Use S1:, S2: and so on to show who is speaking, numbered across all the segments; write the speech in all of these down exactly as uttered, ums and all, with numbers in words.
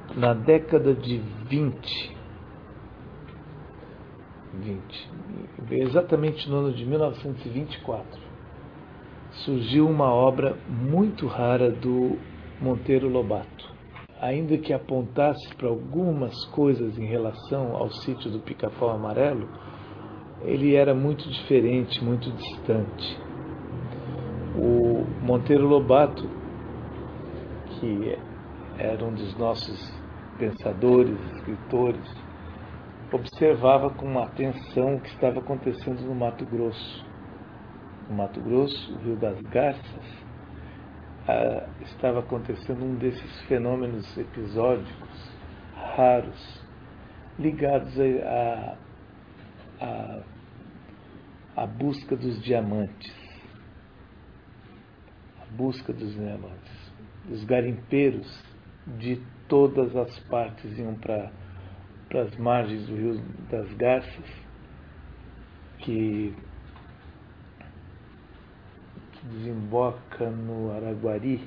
S1: na década de vinte, vinte, exatamente no ano de mil novecentos e vinte e quatro, surgiu uma obra muito rara do Monteiro Lobato. Ainda que apontasse para algumas coisas em relação ao sítio do Pica-Pau Amarelo, ele era muito diferente, muito distante. O Monteiro Lobato, que era um dos nossos pensadores, escritores, observava com atenção o que estava acontecendo no Mato Grosso. No Mato Grosso, o Rio das Garças, ah, estava acontecendo um desses fenômenos episódicos raros, ligados à a, a, a busca dos diamantes. A busca dos diamantes. Os garimpeiros de todas as partes iam para para as margens do Rio das Garças, que, que desemboca no Araguari.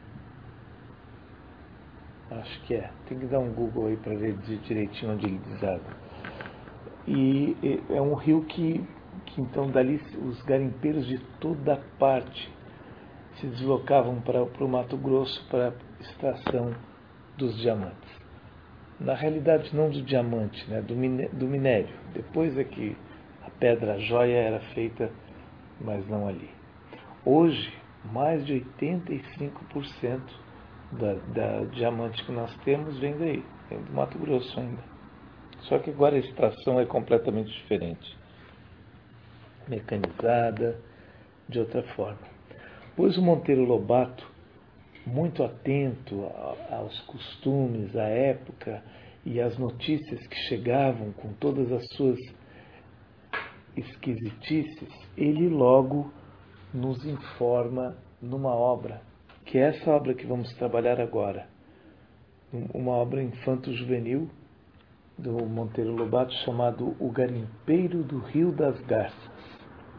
S1: Acho que é. Tem que dar um Google aí para ver direitinho onde ele deságua. E é um rio que, que então dali os garimpeiros de toda parte se deslocavam para o Mato Grosso para a extração dos diamantes. Na realidade não do diamante, né, do, miné do minério. Depois é que a pedra a joia era feita, mas não ali. Hoje, mais de oitenta e cinco por cento da, da diamante que nós temos vem daí, vem do Mato Grosso ainda. Só que agora a extração é completamente diferente, mecanizada, de outra forma. Pois o Monteiro Lobato, muito atento aos costumes, à época e às notícias que chegavam com todas as suas esquisitices, ele logo nos informa numa obra, que é essa obra que vamos trabalhar agora, uma obra infanto-juvenil do Monteiro Lobato chamado O Garimpeiro do Rio das Garças,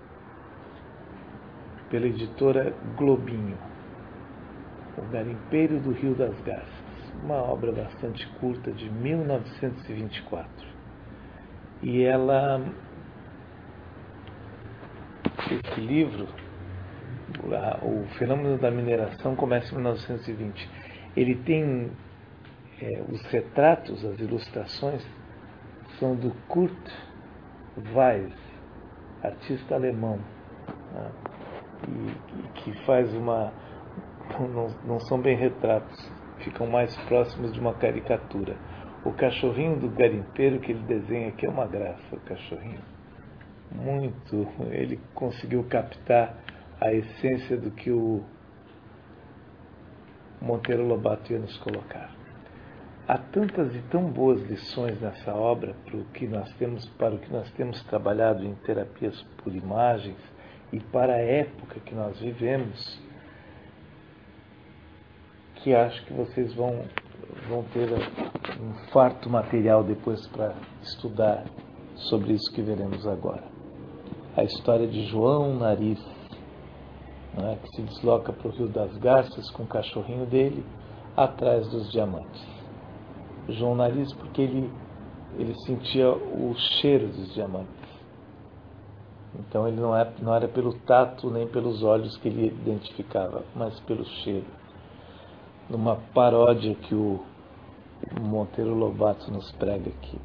S1: pela editora Globinho. O Garimpeiro do Rio das Garças, uma obra bastante curta de mil novecentos e vinte e quatro. E ela, esse livro, o Fenômeno da Mineração, começa em mil novecentos e vinte. Ele tem é, os retratos, as ilustrações são do Kurt Weiss, artista alemão, né, e, e que faz uma Não, não são bem retratos, ficam mais próximos de uma caricatura. O cachorrinho do garimpeiro que ele desenha aqui é uma graça, o cachorrinho. Muito, ele conseguiu captar a essência do que o Monteiro Lobato ia nos colocar. Há tantas e tão boas lições nessa obra para o que nós temos, para o que nós temos trabalhado em terapias por imagens e para a época que nós vivemos, que acho que vocês vão, vão ter um farto material depois para estudar sobre isso que veremos agora. A história de João Nariz, né, que se desloca para o Rio das Garças com o cachorrinho dele atrás dos diamantes. João Nariz porque ele, ele sentia o cheiro dos diamantes. Então ele não, é, não era pelo tato nem pelos olhos que ele identificava, mas pelo cheiro. Numa paródia que o Monteiro Lobato nos prega aqui.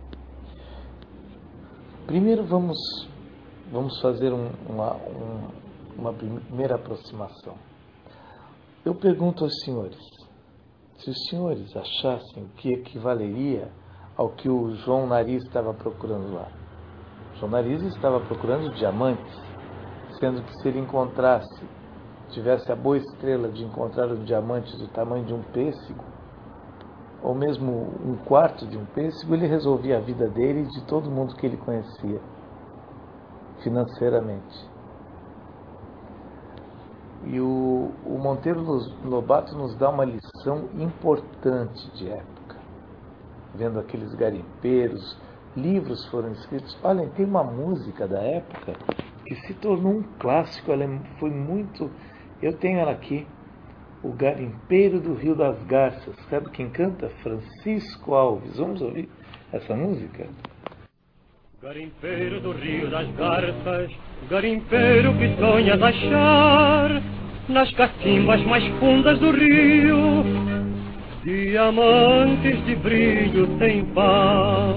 S1: Primeiro vamos, vamos fazer um, uma, um, uma primeira aproximação. Eu pergunto aos senhores, se os senhores achassem que equivaleria ao que o João Nariz estava procurando lá. O João Nariz estava procurando diamantes, sendo que se ele encontrasse tivesse a boa estrela de encontrar um diamante do tamanho de um pêssego, ou mesmo um quarto de um pêssego, ele resolvia a vida dele e de todo mundo que ele conhecia, financeiramente. E o, o Monteiro Lobato nos dá uma lição importante de época, vendo aqueles garimpeiros, livros foram escritos. Olhem, tem uma música da época que se tornou um clássico, ela foi muito... Eu tenho ela aqui, O Garimpeiro do Rio das Garças. Sabe quem canta? Francisco Alves. Vamos ouvir essa música?
S2: Garimpeiro do Rio das Garças, garimpeiro que sonhas achar nas cacimbas mais fundas do rio diamantes de brilho sem par.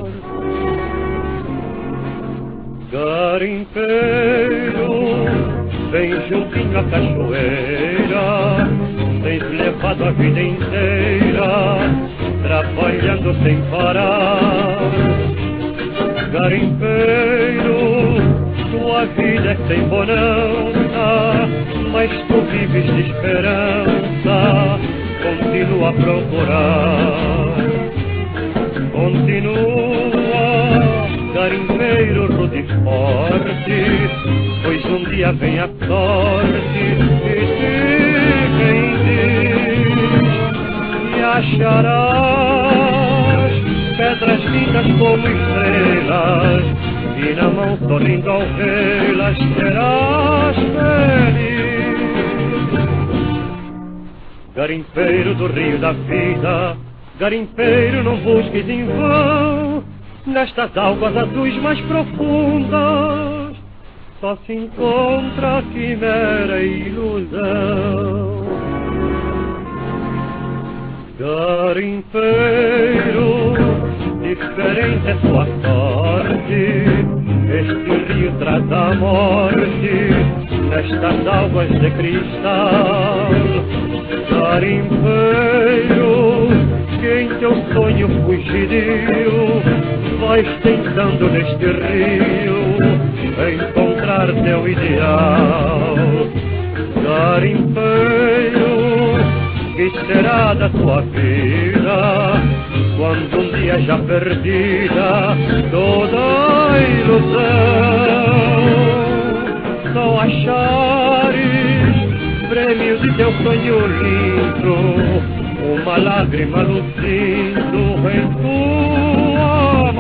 S2: Garimpeiro, vem juntinho à cachoeira, tens levado a vida inteira trabalhando sem parar. Garimpeiro, tua vida é sem bonança, mas tu vives de esperança, continua a procurar. Continua, garimpeiro rude e forte, pois um dia vem a sorte e te quem diz, e acharás pedras lindas como estrelas, e na mão sorrindo ao vê-las serás feliz. Garimpeiro do rio da vida, garimpeiro não busques em vão, nestas águas azuis mais profundas só se encontra a quimera e ilusão. Garimpeiro, diferente é sua sorte, este rio traz a morte nestas águas de cristal. Garimpeiro, que em teu sonho fugidio vais tentando neste rio encontrar teu ideal. Garimpeiro, que será da tua vida quando um dia já perdida toda a ilusão só achares prêmio de teu sonho lindo, uma lágrima luzindo em tua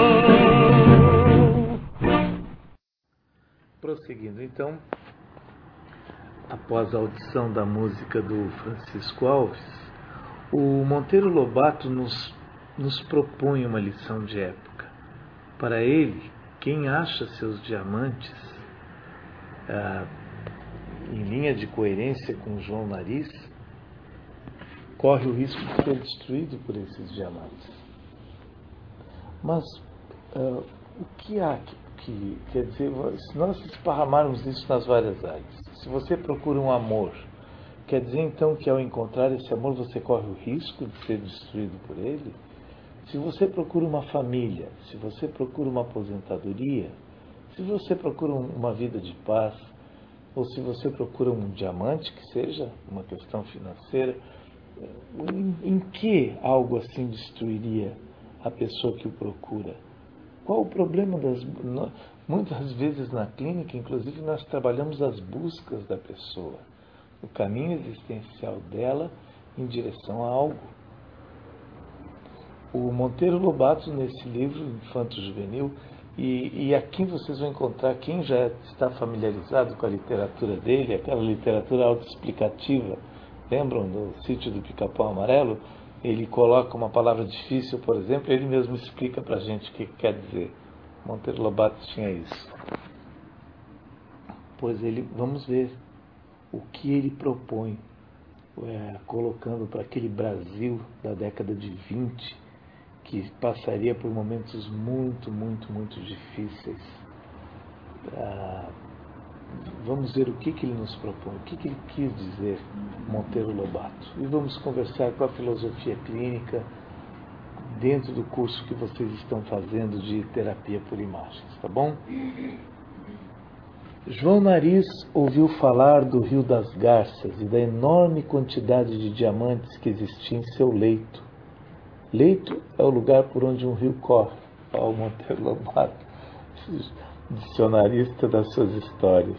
S2: mão.
S1: Prosseguindo então, após a audição da música do Francisco Alves, o Monteiro Lobato nos, nos propõe uma lição de época. Para ele, quem acha seus diamantes ah, em linha de coerência com João Nariz, corre o risco de ser destruído por esses diamantes. Mas ah, o que há que, que, quer dizer, se nós esparramarmos isso nas várias áreas, se você procura um amor, quer dizer então que ao encontrar esse amor você corre o risco de ser destruído por ele? Se você procura uma família, se você procura uma aposentadoria, se você procura uma vida de paz, ou se você procura um diamante, que seja uma questão financeira, em, em que algo assim destruiria a pessoa que o procura? Qual o problema das... Muitas vezes na clínica, inclusive, nós trabalhamos as buscas da pessoa, o caminho existencial dela em direção a algo. O Monteiro Lobato, nesse livro, Infanto Juvenil, e, e aqui vocês vão encontrar, quem já está familiarizado com a literatura dele, aquela literatura autoexplicativa, lembram do Sítio do Pica-Pau Amarelo? Ele coloca uma palavra difícil, por exemplo, e ele mesmo explica para a gente o que quer dizer. Monteiro Lobato tinha isso. Pois ele, vamos ver o que ele propõe, é, colocando para aquele Brasil da década de vinte, que passaria por momentos muito, muito, muito difíceis. Ah, vamos ver o que, que ele nos propõe, o que, que ele quis dizer, Monteiro Lobato. E vamos conversar com a filosofia clínica dentro do curso que vocês estão fazendo de terapia por imagens, tá bom? João Nariz ouviu falar do Rio das Garças e da enorme quantidade de diamantes que existia em seu leito. Leito é o lugar por onde um rio corre. Ó, o Monteiro Lobato, dicionarista das suas histórias.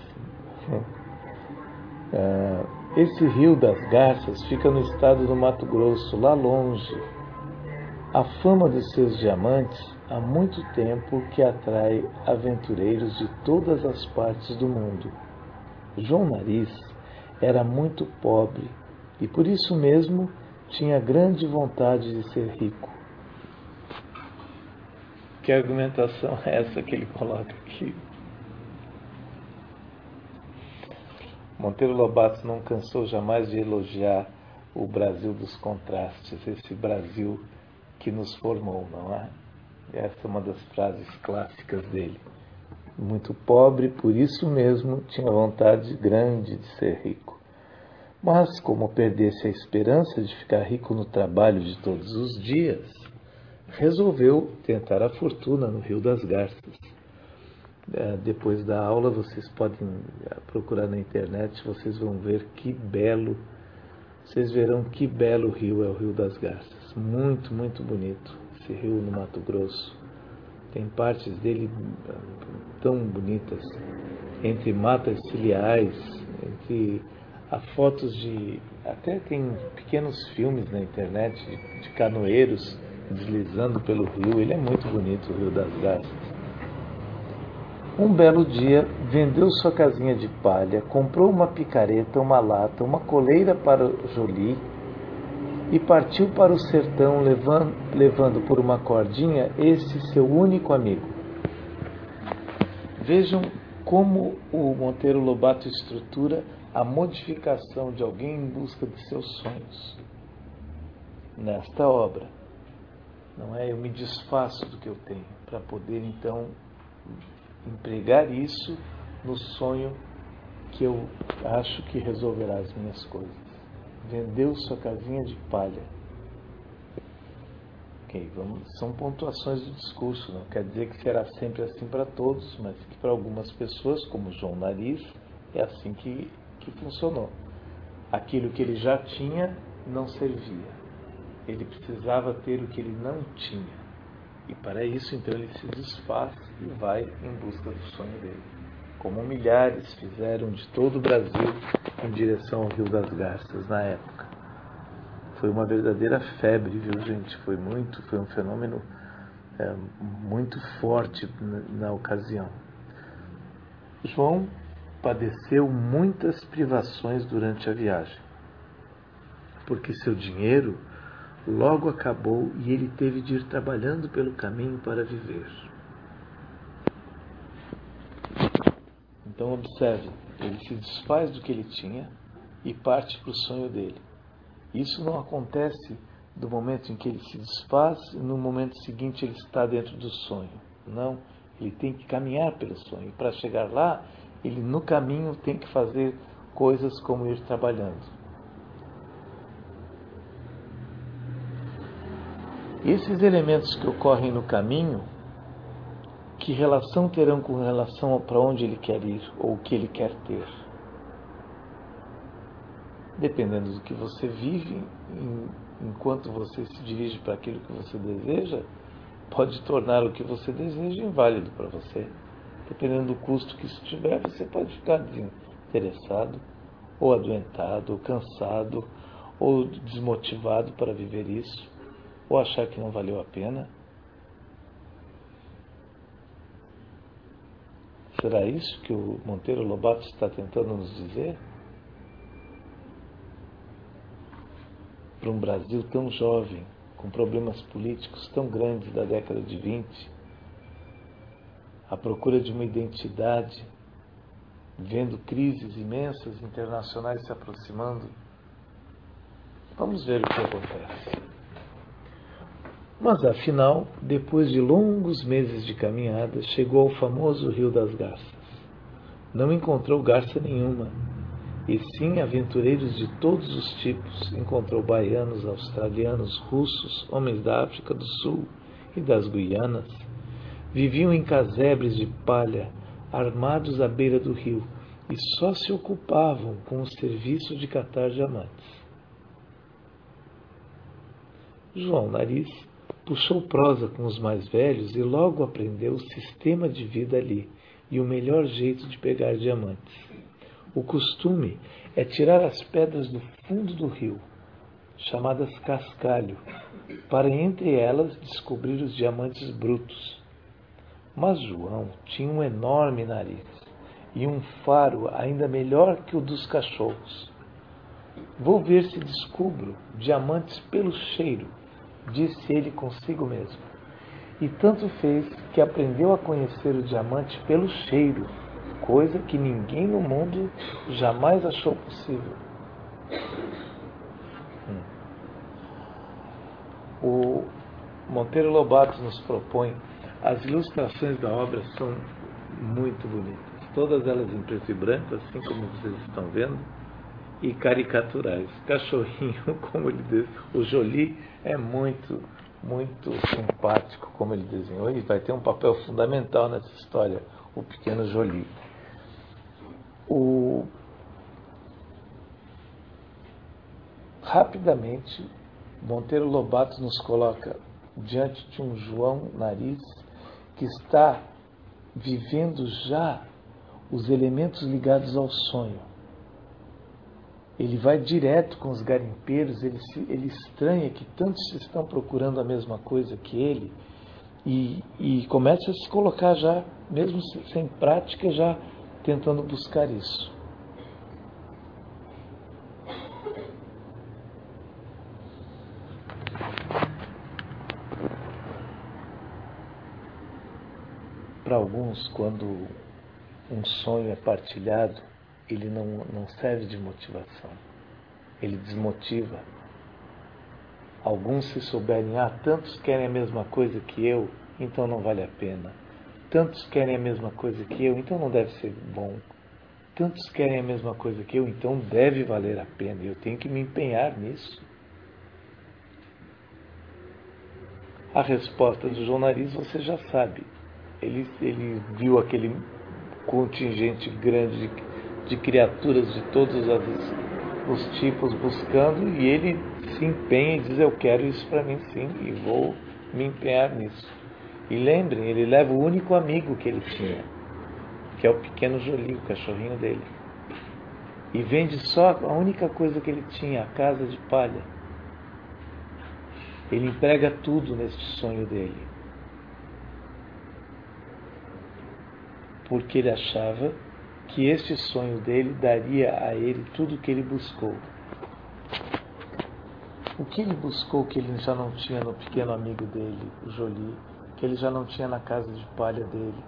S1: Esse Rio das Garças fica no estado do Mato Grosso, lá longe. A fama dos seus diamantes há muito tempo que atrai aventureiros de todas as partes do mundo. João Nariz era muito pobre e por isso mesmo tinha grande vontade de ser rico. Que argumentação é essa que ele coloca aqui? Monteiro Lobato não cansou jamais de elogiar o Brasil dos contrastes, esse Brasil que nos formou, não é? Essa é uma das frases clássicas dele. Muito pobre, por isso mesmo tinha vontade grande de ser rico. Mas, como perdesse a esperança de ficar rico no trabalho de todos os dias, resolveu tentar a fortuna no Rio das Garças. Depois da aula, vocês podem procurar na internet, vocês vão ver que belo, vocês verão que belo rio é o Rio das Garças. Muito, muito bonito, esse rio no Mato Grosso. Tem partes dele tão bonitas, entre matas ciliares, entre há fotos de... Até tem pequenos filmes na internet de, de canoeiros deslizando pelo rio. Ele é muito bonito, o Rio das Garças. Um belo dia, vendeu sua casinha de palha, comprou uma picareta, uma lata, uma coleira para o Jolie e partiu para o sertão, levando, levando por uma cordinha esse seu único amigo. Vejam como o Monteiro Lobato estrutura a modificação de alguém em busca de seus sonhos nesta obra. Não é? Eu me desfaço do que eu tenho para poder então empregar isso no sonho que eu acho que resolverá as minhas coisas. Vendeu sua casinha de palha. Ok, vamos, são pontuações do discurso, não quer dizer que será sempre assim para todos, mas que para algumas pessoas, como João Nariz, é assim que, que funcionou. Aquilo que ele já tinha não servia. Ele precisava ter o que ele não tinha. E para isso, então, ele se desfaz e vai em busca do sonho dele. Como milhares fizeram de todo o Brasil em direção ao Rio das Garças na época. Foi uma verdadeira febre, viu, gente? Foi muito, foi um fenômeno é, muito forte na, na ocasião. João padeceu muitas privações durante a viagem, porque seu dinheiro logo acabou e ele teve de ir trabalhando pelo caminho para viver. Então observe, ele se desfaz do que ele tinha e parte para o sonho dele. Isso não acontece do momento em que ele se desfaz e no momento seguinte ele está dentro do sonho. Não, ele tem que caminhar pelo sonho. E para chegar lá, ele no caminho tem que fazer coisas como ir trabalhando. Esses elementos que ocorrem no caminho, que relação terão com relação para onde ele quer ir ou o que ele quer ter? Dependendo do que você vive, enquanto você se dirige para aquilo que você deseja, pode tornar o que você deseja inválido para você. Dependendo do custo que isso tiver, você pode ficar desinteressado, ou adoentado, ou cansado, ou desmotivado para viver isso, ou achar que não valeu a pena. Será isso que o Monteiro Lobato está tentando nos dizer? Para um Brasil tão jovem, com problemas políticos tão grandes da década de vinte, à procura de uma identidade, vendo crises imensas internacionais se aproximando. Vamos ver o que acontece. Mas, afinal, depois de longos meses de caminhada, chegou ao famoso Rio das Garças. Não encontrou garça nenhuma, e sim aventureiros de todos os tipos. Encontrou baianos, australianos, russos, homens da África do Sul e das Guianas. Viviam em casebres de palha, armados à beira do rio, e só se ocupavam com o serviço de catar diamantes. João Nariz puxou prosa com os mais velhos e logo aprendeu o sistema de vida ali e o melhor jeito de pegar diamantes. O costume é tirar as pedras do fundo do rio, chamadas cascalho, para entre elas descobrir os diamantes brutos. Mas João tinha um enorme nariz e um faro ainda melhor que o dos cachorros. Vou ver se descubro diamantes pelo cheiro, disse ele consigo mesmo. E tanto fez que aprendeu a conhecer o diamante pelo cheiro, coisa que ninguém no mundo jamais achou possível. Hum. O Monteiro Lobato nos propõe, as ilustrações da obra são muito bonitas, todas elas em preto e branco, assim como vocês estão vendo, e caricaturais. Cachorrinho, como ele diz, o Joly é muito, muito simpático, como ele desenhou, e vai ter um papel fundamental nessa história, o pequeno Joly. O... Rapidamente, Monteiro Lobato nos coloca diante de um João Nariz que está vivendo já os elementos ligados ao sonho. Ele vai direto com os garimpeiros, ele, se, ele estranha que tantos estão procurando a mesma coisa que ele e, e começa a se colocar já, mesmo sem prática, já tentando buscar isso. Para alguns, quando um sonho é partilhado, ele não, não serve de motivação, ele desmotiva. Alguns, se souberem, ah, tantos querem a mesma coisa que eu, então não vale a pena. Tantos querem a mesma coisa que eu, então não deve ser bom. Tantos querem a mesma coisa que eu, então deve valer a pena, eu tenho que me empenhar nisso. A resposta do João Nariz você já sabe. Ele, ele viu aquele contingente grande de, de criaturas de todos os, os tipos buscando, e ele se empenha e diz, eu quero isso para mim sim, e vou me empenhar nisso. E lembrem, ele leva o único amigo que ele tinha, que é o pequeno Joly, o cachorrinho dele. E vende só a única coisa que ele tinha, a casa de palha. Ele emprega tudo neste sonho dele, porque ele achava que este sonho dele daria a ele tudo o que ele buscou. O que ele buscou que ele já não tinha no pequeno amigo dele, o Joly, que ele já não tinha na casa de palha dele?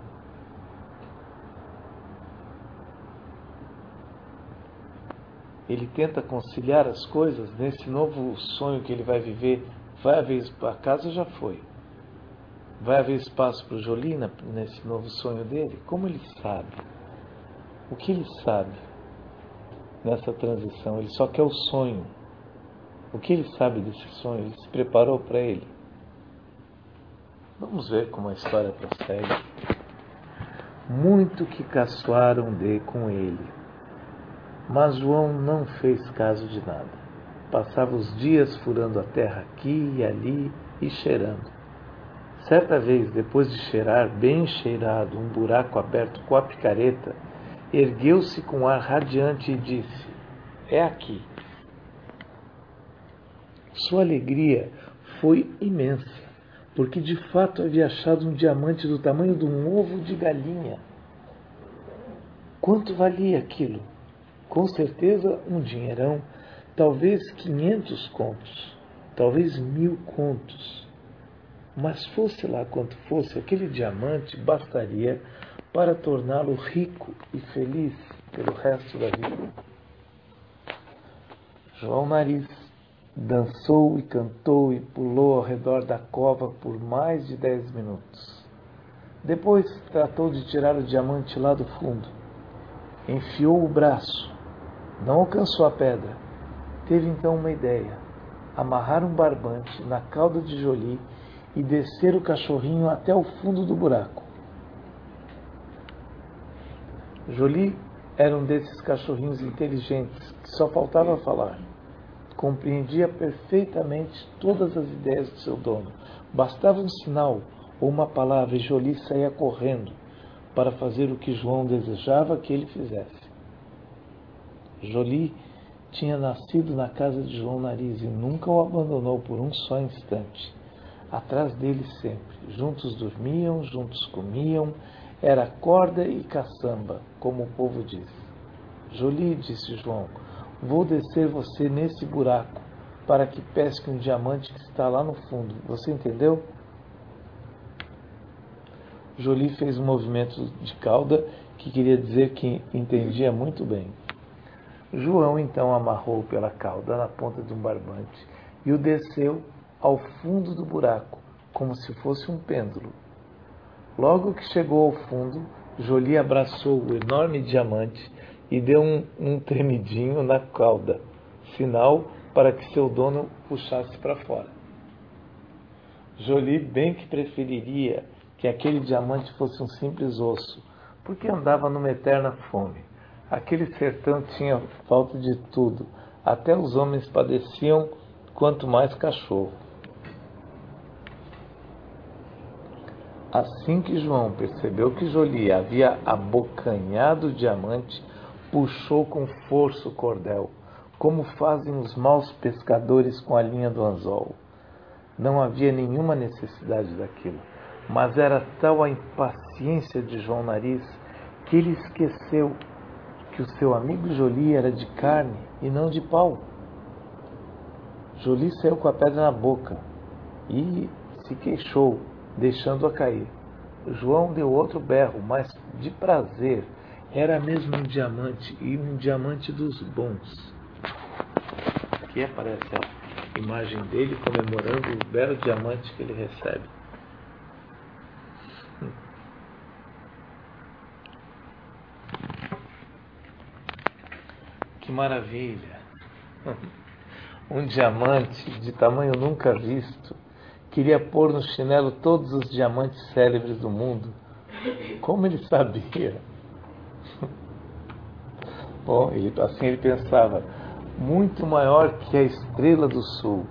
S1: Ele tenta conciliar as coisas nesse novo sonho que ele vai viver. Vai haver, a casa já foi. Vai haver espaço para o Joly nesse novo sonho dele? Como ele sabe? O que ele sabe nessa transição? Ele só quer o sonho. O que ele sabe desse sonho? Ele se preparou para ele? Vamos ver como a história prossegue. Muito que caçoaram de com ele, mas João não fez caso de nada. Passava os dias furando a terra aqui e ali e cheirando. Certa vez, depois de cheirar, bem cheirado, um buraco aberto com a picareta, ergueu-se com ar radiante e disse, é aqui. Sua alegria foi imensa, porque de fato havia achado um diamante do tamanho de um ovo de galinha. Quanto valia aquilo? Com certeza um dinheirão, talvez quinhentos contos, talvez mil contos. Mas fosse lá quanto fosse, aquele diamante bastaria para torná-lo rico e feliz pelo resto da vida. João Nariz dançou e cantou e pulou ao redor da cova por mais de dez minutos. Depois tratou de tirar o diamante lá do fundo. Enfiou o braço. Não alcançou a pedra. Teve então uma ideia. Amarrar um barbante na cauda de Joly e descer o cachorrinho até o fundo do buraco. Joly era um desses cachorrinhos inteligentes que só faltava falar. Compreendia perfeitamente todas as ideias do seu dono. Bastava um sinal ou uma palavra e Joly saía correndo para fazer o que João desejava que ele fizesse. Joly tinha nascido na casa de João Nariz e nunca o abandonou por um só instante. Atrás dele sempre. Juntos dormiam, juntos comiam. Era corda e caçamba, como o povo diz. Joly, disse João, Vou descer você nesse buraco para que pesque um diamante que está lá no fundo. Você entendeu? Joly fez um movimento de cauda que queria dizer que entendia muito bem. João então amarrou pela cauda na ponta de um barbante e o desceu ao fundo do buraco, como se fosse um pêndulo. Logo que chegou ao fundo, Joly abraçou o enorme diamante e deu um, um tremidinho na cauda, sinal para que seu dono puxasse para fora. Joly bem que preferiria que aquele diamante fosse um simples osso, porque andava numa eterna fome. Aquele sertão tinha falta de tudo, até os homens padeciam, quanto mais cachorro. Assim que João percebeu que Joly havia abocanhado o diamante, puxou com força o cordel, como fazem os maus pescadores com a linha do anzol. Não havia nenhuma necessidade daquilo, mas era tal a impaciência de João Nariz que ele esqueceu que o seu amigo Joly era de carne e não de pau. Joly saiu com a pedra na boca e se queixou, deixando-a cair. João deu outro berro, mas de prazer. Era mesmo um diamante, e um diamante dos bons. Aqui aparece a imagem dele comemorando o belo diamante que ele recebe. Que maravilha! Um diamante de tamanho nunca visto. Queria pôr no chinelo todos os diamantes célebres do mundo. Como ele sabia? Bom, ele, assim ele pensava, muito maior que a estrela do sul.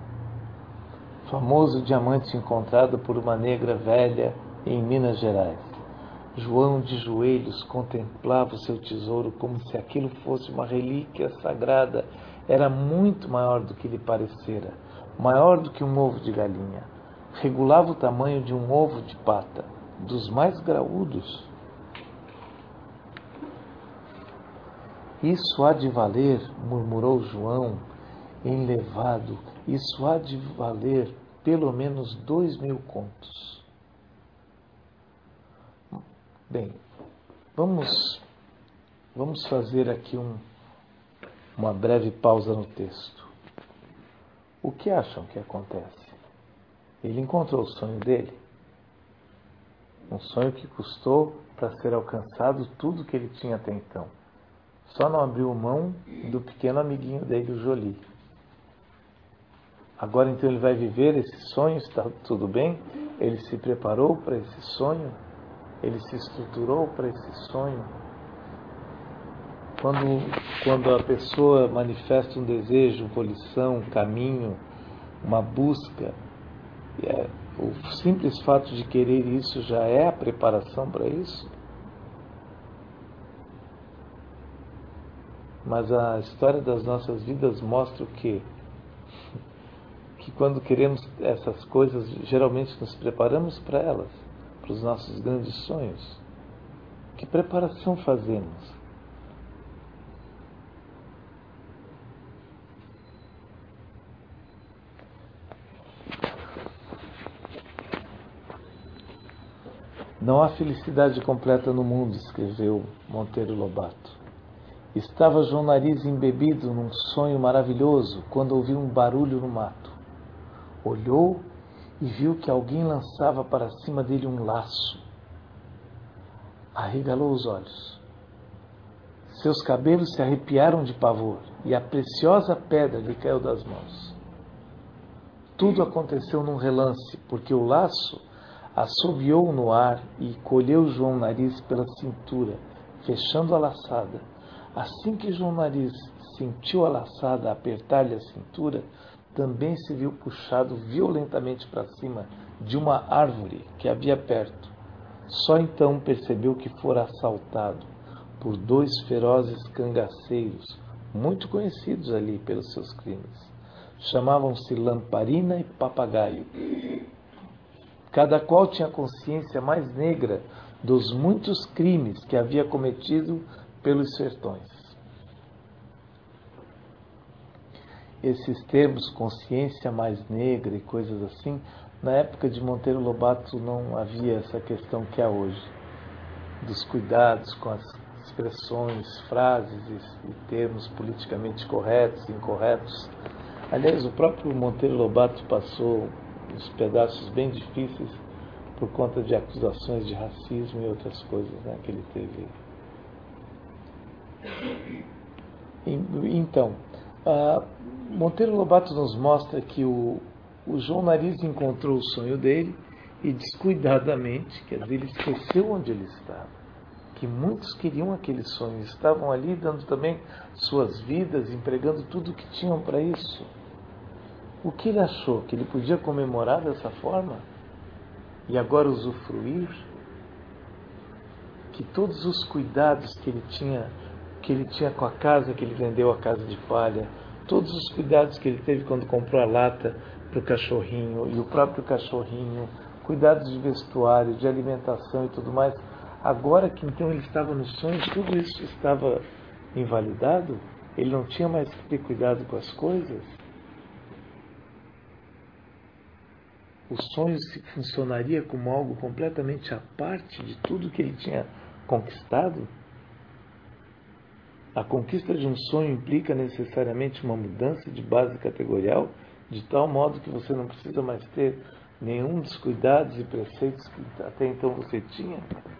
S1: Famoso diamante encontrado por uma negra velha em Minas Gerais. João, de joelhos, contemplava o seu tesouro como se aquilo fosse uma relíquia sagrada. Era muito maior do que lhe parecera, maior do que um ovo de galinha. Regulava o tamanho de um ovo de pata, dos mais graúdos. Isso há de valer, murmurou João, enlevado, isso há de valer pelo menos dois mil contos. Bem, vamos, vamos fazer aqui um, uma breve pausa no texto. O que acham que acontece? Ele encontrou o sonho dele? Um sonho que custou para ser alcançado tudo que ele tinha até então. Só não abriu mão do pequeno amiguinho dele, o Joly. Agora então ele vai viver esse sonho, está tudo bem? Ele se preparou para esse sonho? Ele se estruturou para esse sonho? Quando, quando a pessoa manifesta um desejo, volição, um caminho, uma busca, é, o simples fato de querer isso já é a preparação para isso? Mas a história das nossas vidas mostra o quê? Que quando queremos essas coisas, geralmente nos preparamos para elas, para os nossos grandes sonhos. Que preparação fazemos? Não há felicidade completa no mundo, escreveu Monteiro Lobato. Estava João Nariz embebido num sonho maravilhoso quando ouviu um barulho no mato. Olhou e viu que alguém lançava para cima dele um laço. Arregalou os olhos. Seus cabelos se arrepiaram de pavor e a preciosa pedra lhe caiu das mãos. Tudo aconteceu num relance, porque o laço assobiou no ar e colheu João Nariz pela cintura, fechando a laçada. Assim que João Nariz sentiu a laçada apertar-lhe a cintura, também se viu puxado violentamente para cima de uma árvore que havia perto. Só então percebeu que fora assaltado por dois ferozes cangaceiros, muito conhecidos ali pelos seus crimes. Chamavam-se Lamparina e Papagaio. Cada qual tinha a consciência mais negra dos muitos crimes que havia cometido pelos sertões. esses termos, consciência mais negra e coisas assim, na época de Monteiro Lobato não havia essa questão que há hoje, dos cuidados com as expressões, frases e, e termos politicamente corretos e incorretos. Aliás, o próprio Monteiro Lobato passou uns pedaços bem difíceis por conta de acusações de racismo e outras coisas, né, que ele teve. Então, uh, Monteiro Lobato nos mostra que o, o João Nariz encontrou o sonho dele e descuidadamente, quer dizer, ele esqueceu onde ele estava, que muitos queriam aquele sonho, estavam ali dando também suas vidas, empregando tudo o que tinham para isso. O que ele achou? Que ele podia comemorar dessa forma? E agora usufruir? Que todos os cuidados que ele tinha, que ele tinha com a casa, que ele vendeu a casa de palha, todos os cuidados que ele teve quando comprou a lata para o cachorrinho, e o próprio cachorrinho, cuidados de vestuário, de alimentação e tudo mais, agora que então ele estava no sonho, tudo isso estava invalidado? Ele não tinha mais que ter cuidado com as coisas? O sonho funcionaria como algo completamente à parte de tudo que ele tinha conquistado? A conquista de um sonho implica necessariamente uma mudança de base categorial, de tal modo que você não precisa mais ter nenhum dos cuidados e preceitos que até então você tinha?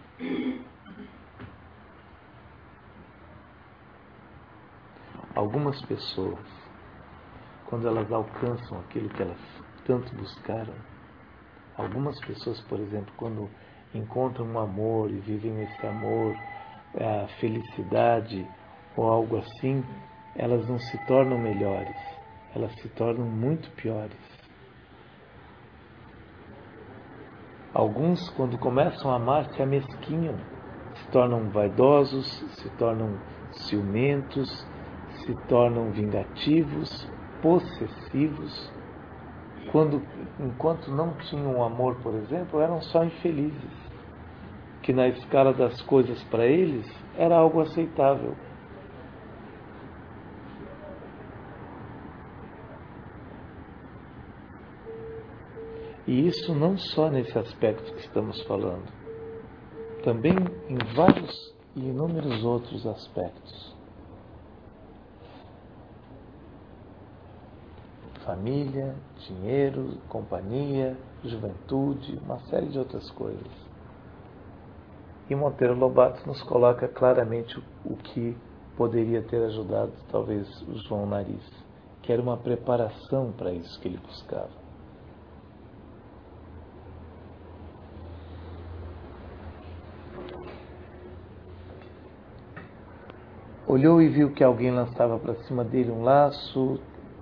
S1: Algumas pessoas, quando elas alcançam aquilo que elas tanto buscaram, algumas pessoas, por exemplo, quando encontram um amor e vivem esse amor, a felicidade ou algo assim, elas não se tornam melhores, elas se tornam muito piores. Alguns, quando começam a amar, se amesquinham, se tornam vaidosos, se tornam ciumentos, se tornam vingativos, possessivos. Quando, enquanto não tinham amor, por exemplo, eram só infelizes, que na escala das coisas para eles era algo aceitável. E isso não só nesse aspecto que estamos falando, também em vários e inúmeros outros aspectos. Família, dinheiro, companhia, juventude, uma série de outras coisas. E Monteiro Lobato nos coloca claramente o que poderia ter ajudado talvez o João Nariz, que era uma preparação para isso que ele buscava. Olhou e viu que alguém lançava para cima dele um laço.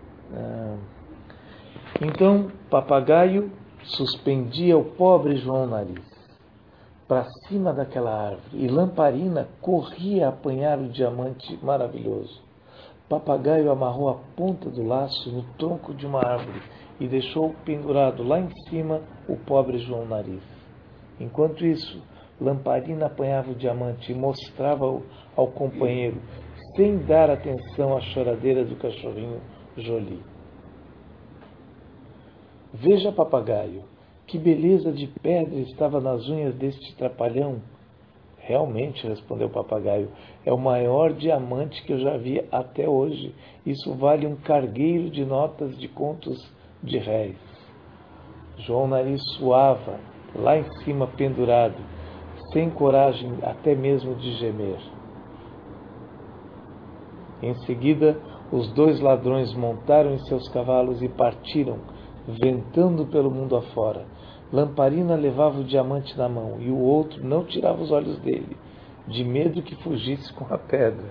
S1: Então, Papagaio suspendia o pobre João Nariz para cima daquela árvore e Lamparina corria a apanhar o diamante maravilhoso. Papagaio amarrou a ponta do laço no tronco de uma árvore e deixou pendurado lá em cima o pobre João Nariz. Enquanto isso, Lamparina apanhava o diamante e mostrava-o ao companheiro, sem dar atenção à choradeira do cachorrinho Jolie. Veja, Papagaio, que beleza de pedra estava nas unhas deste trapalhão. Realmente, respondeu o Papagaio, é o maior diamante que eu já vi até hoje. Isso vale um cargueiro de notas de contos de réis. João Nariz suava, lá em cima pendurado, sem coragem até mesmo de gemer. Em seguida, os dois ladrões montaram em seus cavalos e partiram, ventando pelo mundo afora. Lamparina levava o diamante na mão e o outro não tirava os olhos dele, de medo que fugisse com a pedra.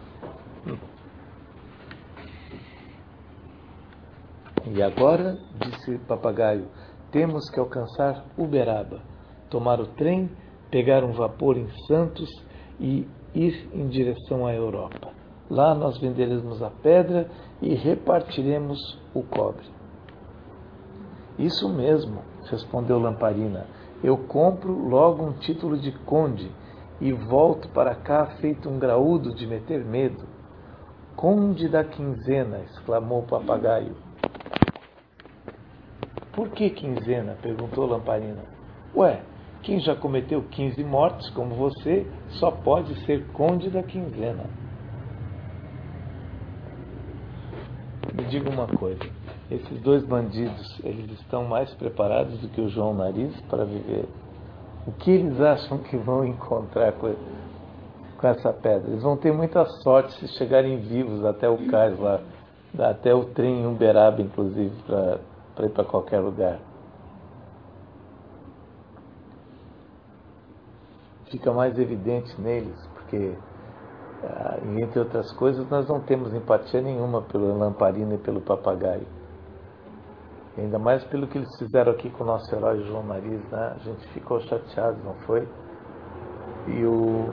S1: E agora, disse Papagaio, temos que alcançar Uberaba, tomar o trem, pegar um vapor em Santos e ir em direção à Europa. Lá nós venderemos a pedra e repartiremos o cobre. Isso mesmo, respondeu Lamparina. Eu compro logo um título de conde e volto para cá feito um graúdo de meter medo. Conde da quinzena, exclamou o papagaio. Por que quinzena? Perguntou Lamparina. Ué, quem já cometeu quinze mortes, como você, só pode ser conde da quinzena. Me diga uma coisa, esses dois bandidos, eles estão mais preparados do que o João Nariz para viver? O que eles acham que vão encontrar com, com essa pedra? Eles vão ter muita sorte se chegarem vivos até o cais lá, até o trem em Uberaba, inclusive, para ir para qualquer lugar. Fica mais evidente neles, porque, entre outras coisas, nós não temos empatia nenhuma pela Lamparina e pelo papagaio. Ainda mais pelo que eles fizeram aqui com o nosso herói João Nariz, né? A gente ficou chateado, não foi? E o...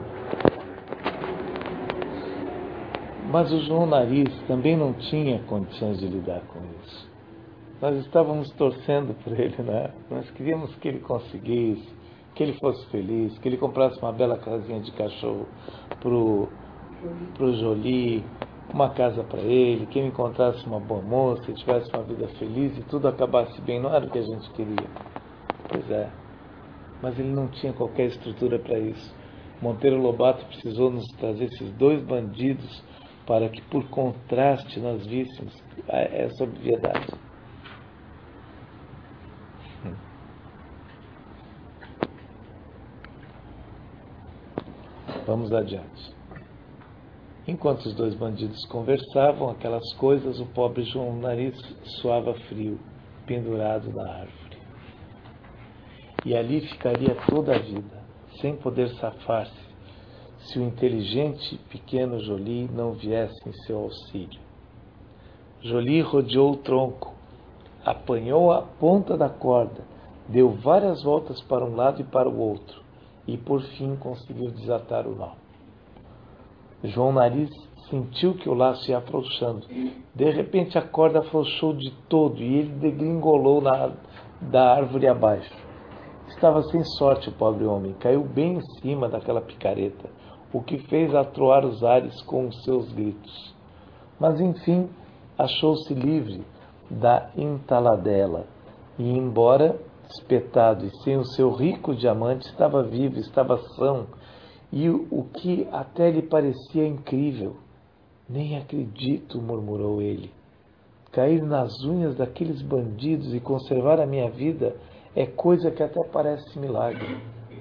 S1: Mas o João Nariz também não tinha condições de lidar com isso. Nós estávamos torcendo por ele, né? Nós queríamos que ele conseguisse, que ele fosse feliz, que ele comprasse uma bela casinha de cachorro pro, pro Jolie, uma casa para ele, que ele encontrasse uma boa moça, que tivesse uma vida feliz e tudo acabasse bem. Não era o que a gente queria. Pois é. Mas ele não tinha qualquer estrutura para isso. Monteiro Lobato precisou nos trazer esses dois bandidos para que, por contraste, nós víssemos essa obviedade. Vamos adiante. Enquanto os dois bandidos conversavam aquelas coisas, o pobre João Nariz suava frio, pendurado na árvore. E ali ficaria toda a vida, sem poder safar-se, se o inteligente pequeno Jolie não viesse em seu auxílio. Jolie rodeou o tronco, apanhou a ponta da corda, deu várias voltas para um lado e para o outro, e por fim conseguiu desatar o nó. João Nariz sentiu que o laço ia afrouxando. De repente a corda afrouxou de todo e ele degringolou na, da árvore abaixo. Estava sem sorte o pobre homem, caiu bem em cima daquela picareta, o que fez atroar os ares com os seus gritos. Mas enfim, achou-se livre da entaladela e, embora espetado e sem o seu rico diamante, estava vivo, estava são, e o que até lhe parecia incrível. Nem acredito, murmurou ele. Cair nas unhas daqueles bandidos e conservar a minha vida é coisa que até parece milagre.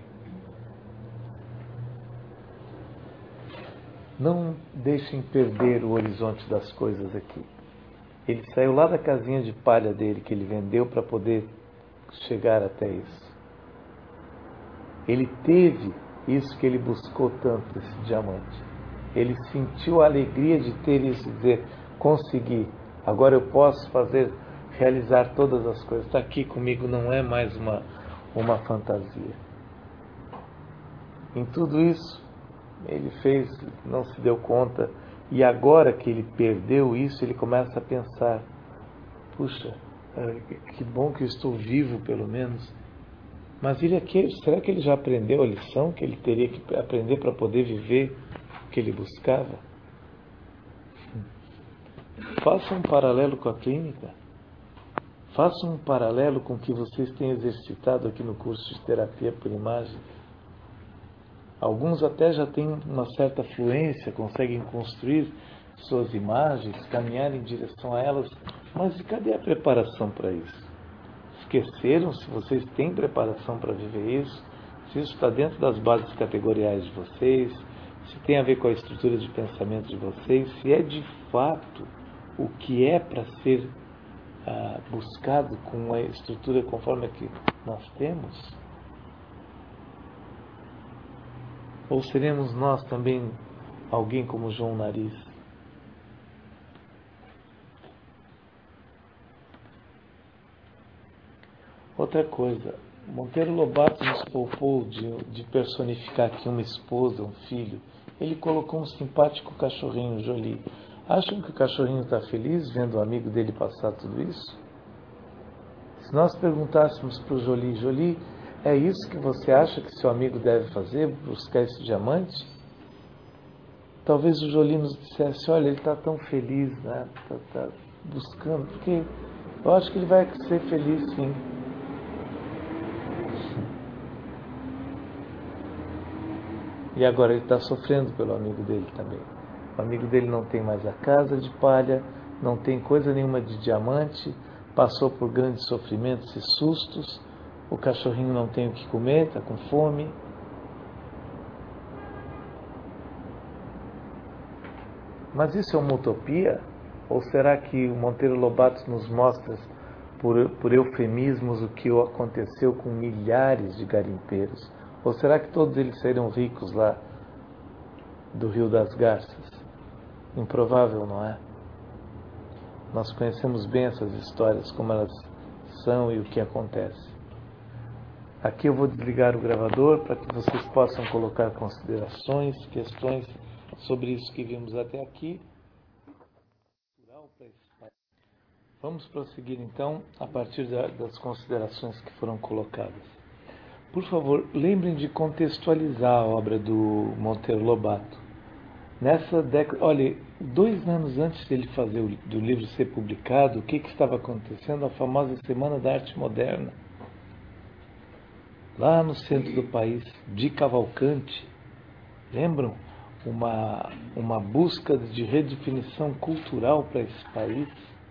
S1: Não deixem perder o horizonte das coisas aqui. Ele saiu lá da casinha de palha dele que ele vendeu para poder chegar até isso. Ele teve isso que ele buscou tanto, esse diamante. Ele sentiu a alegria de ter isso, dizer, consegui, agora eu posso fazer, realizar todas as coisas. Está aqui comigo, não é mais uma, uma fantasia. Em tudo isso, ele fez, não se deu conta, e agora que ele perdeu isso, ele começa a pensar, puxa, que bom que eu estou vivo, pelo menos. Mas ele aqui, será que ele já aprendeu a lição que ele teria que aprender para poder viver o que ele buscava? Faça um paralelo com a clínica. Faça um paralelo com o que vocês têm exercitado aqui no curso de terapia por imagem. Alguns até já têm uma certa fluência, conseguem construir suas imagens, caminhar em direção a elas, mas cadê a preparação para isso? Esqueceram se vocês têm preparação para viver isso? Se isso está dentro das bases categoriais de vocês? Se tem a ver com a estrutura de pensamento de vocês? Se é de fato o que é para ser ah, buscado com a estrutura conforme a que nós temos? Ou seremos nós também alguém como João Nariz? Outra coisa, Monteiro Lobato nos poupou de, de personificar aqui uma esposa, um filho. Ele colocou um simpático cachorrinho, Jolie. Acham que o cachorrinho está feliz vendo o amigo dele passar tudo isso? Se nós perguntássemos para o Jolie, Jolie, é isso que você acha que seu amigo deve fazer, buscar esse diamante? talvez o Joly nos dissesse, olha, ele está tão feliz, né? Está tá buscando, porque eu acho que ele vai ser feliz sim. E agora ele está sofrendo pelo amigo dele também. O amigo dele não tem mais a casa de palha, não tem coisa nenhuma de diamante, passou por grandes sofrimentos e sustos, o cachorrinho não tem o que comer, está com fome. Mas isso é uma utopia? Ou será que o Monteiro Lobato nos mostra, por, por eufemismos, o que aconteceu com milhares de garimpeiros? Ou será que todos eles saíram ricos lá do Rio das Garças? Improvável, não é? Nós conhecemos bem essas histórias, como elas são e o que acontece. Aqui eu vou desligar o gravador para que vocês possam colocar considerações, questões sobre isso que vimos até aqui. Vamos prosseguir então a partir das considerações que foram colocadas. Por favor, lembrem de contextualizar a obra do Monteiro Lobato. Nessa década, olha, dois anos antes dele fazer o, do livro ser publicado, o que, que estava acontecendo? A famosa Semana da Arte Moderna. Lá no centro do país, de Cavalcante, lembram? Uma, uma busca de redefinição cultural para esse país.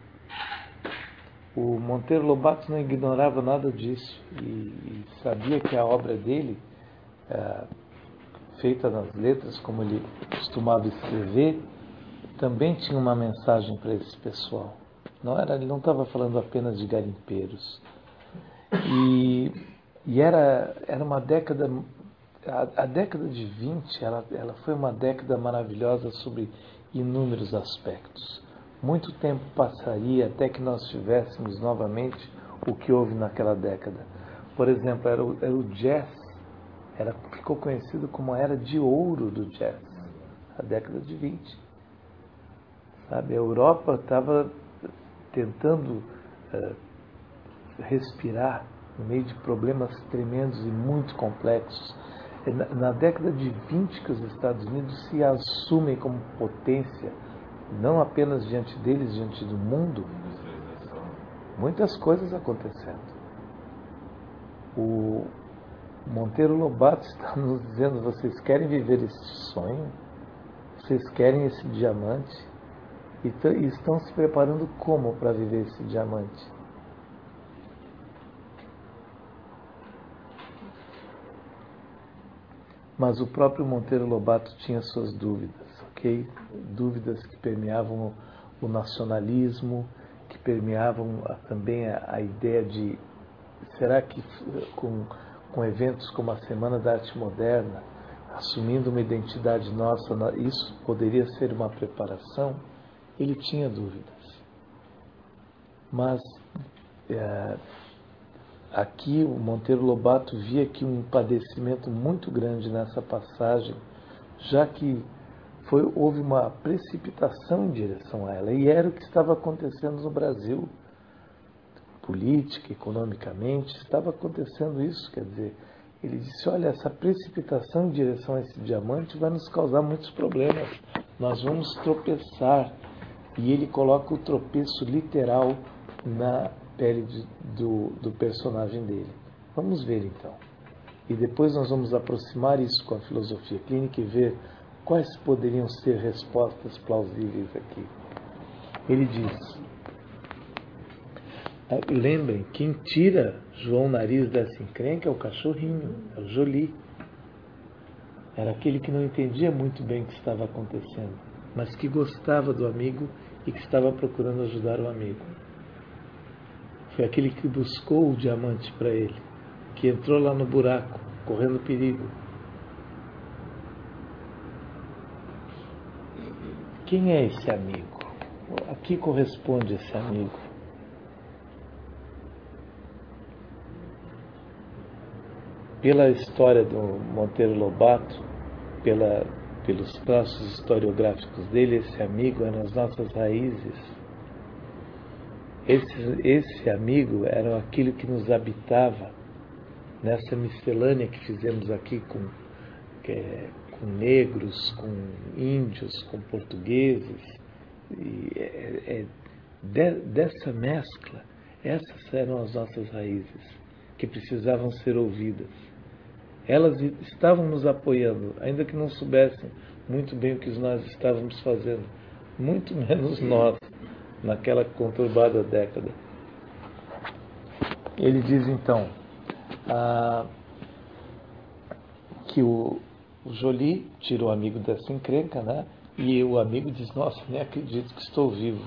S1: O Monteiro Lobato não ignorava nada disso e, e sabia que a obra dele, é, feita nas letras, como ele costumava escrever, também tinha uma mensagem para esse pessoal. Não era, ele não estava falando apenas de garimpeiros. E, e era, era uma década, a, a década de vinte, ela, ela foi uma década maravilhosa sobre inúmeros aspectos. Muito tempo passaria até que nós tivéssemos novamente o que houve naquela década. Por exemplo, era o, era o jazz, era, ficou conhecido como a era de ouro do jazz, a década de vinte. Sabe, a Europa estava tentando uh, respirar no meio de problemas tremendos e muito complexos. Na, na década de vinte que os Estados Unidos se assumem como potência, não apenas diante deles, diante do mundo, muitas coisas acontecendo. O Monteiro Lobato está nos dizendo, vocês querem viver esse sonho? Vocês querem esse diamante? E estão se preparando como para viver esse diamante? Mas o próprio Monteiro Lobato tinha suas dúvidas. Okay? Dúvidas que permeavam o nacionalismo, que permeavam também a, a ideia de, será que com, com eventos como a Semana da Arte Moderna, assumindo uma identidade nossa, isso poderia ser uma preparação? Ele tinha dúvidas. Mas é, aqui o Monteiro Lobato via que um padecimento muito grande nessa passagem, já que Foi, houve uma precipitação em direção a ela, e era o que estava acontecendo no Brasil, política, economicamente, estava acontecendo isso, quer dizer, ele disse, olha, essa precipitação em direção a esse diamante vai nos causar muitos problemas, nós vamos tropeçar, e ele coloca o tropeço literal na pele de, do, do personagem dele. Vamos ver então, e depois nós vamos aproximar isso com a filosofia clínica e ver quais poderiam ser respostas plausíveis aqui. Ele diz, lembrem, quem tira João Nariz dessa encrenca é o cachorrinho, é o Joly. Era aquele que não entendia muito bem o que estava acontecendo, mas que gostava do amigo e que estava procurando ajudar o amigo. Foi aquele que buscou o diamante para ele, que entrou lá no buraco, correndo perigo. Quem é esse amigo? A que corresponde esse amigo? Pela história do Monteiro Lobato, pela, pelos traços historiográficos dele, esse amigo é nas nossas raízes. Esse, esse amigo era aquilo que nos habitava nessa miscelânea que fizemos aqui com, que, com negros, com índios, com portugueses. E é, é, de, dessa mescla, essas eram as nossas raízes, que precisavam ser ouvidas. Elas estavam nos apoiando, ainda que não soubessem muito bem o que nós estávamos fazendo, muito menos nós, naquela conturbada década. Ele diz então ah, que o, o Joly tira o amigo dessa encrenca, né? E o amigo diz: nossa, nem acredito que estou vivo.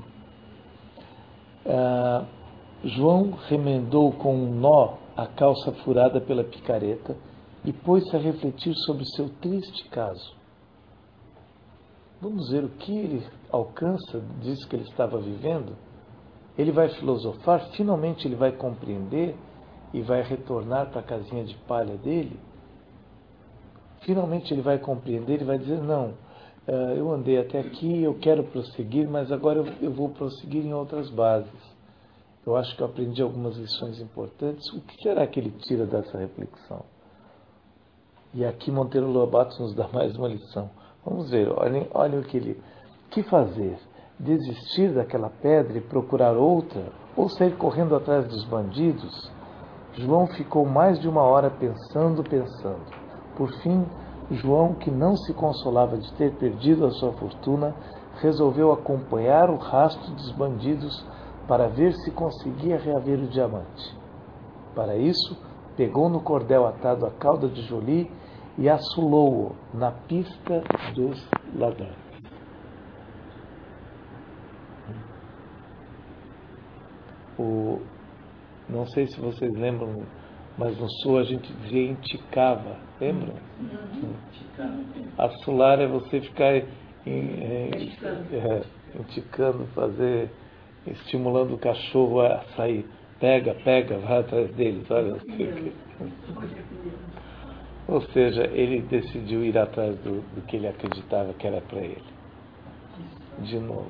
S1: Ah, João remendou com um nó a calça furada pela picareta e pôs-se a refletir sobre o seu triste caso. Vamos ver o que ele alcança disso que ele estava vivendo. Ele vai filosofar, finalmente ele vai compreender e vai retornar para a casinha de palha dele. Finalmente ele vai compreender e vai dizer: não, eu andei até aqui, eu quero prosseguir, mas agora eu vou prosseguir em outras bases. Eu acho que eu aprendi algumas lições importantes. O que será que ele tira dessa reflexão? E aqui Monteiro Lobato nos dá mais uma lição. Vamos ver, olhem, olhem o que ele... O que fazer? Desistir daquela pedra e procurar outra? Ou sair correndo atrás dos bandidos? João ficou mais de uma hora pensando, pensando. Por fim, João, que não se consolava de ter perdido a sua fortuna, resolveu acompanhar o rastro dos bandidos para ver se conseguia reaver o diamante. Para isso, pegou no cordel atado à cauda de Joly e assolou-o na pista dos ladrões. O, não sei se vocês lembram, mas no sul a gente dizia enticava, lembram? Assolar é você ficar em, em, é, enticando, fazer, estimulando o cachorro a sair. Pega, pega, vai atrás deles. Olha. Ou seja, ele decidiu ir atrás do, do que ele acreditava que era para ele. De novo.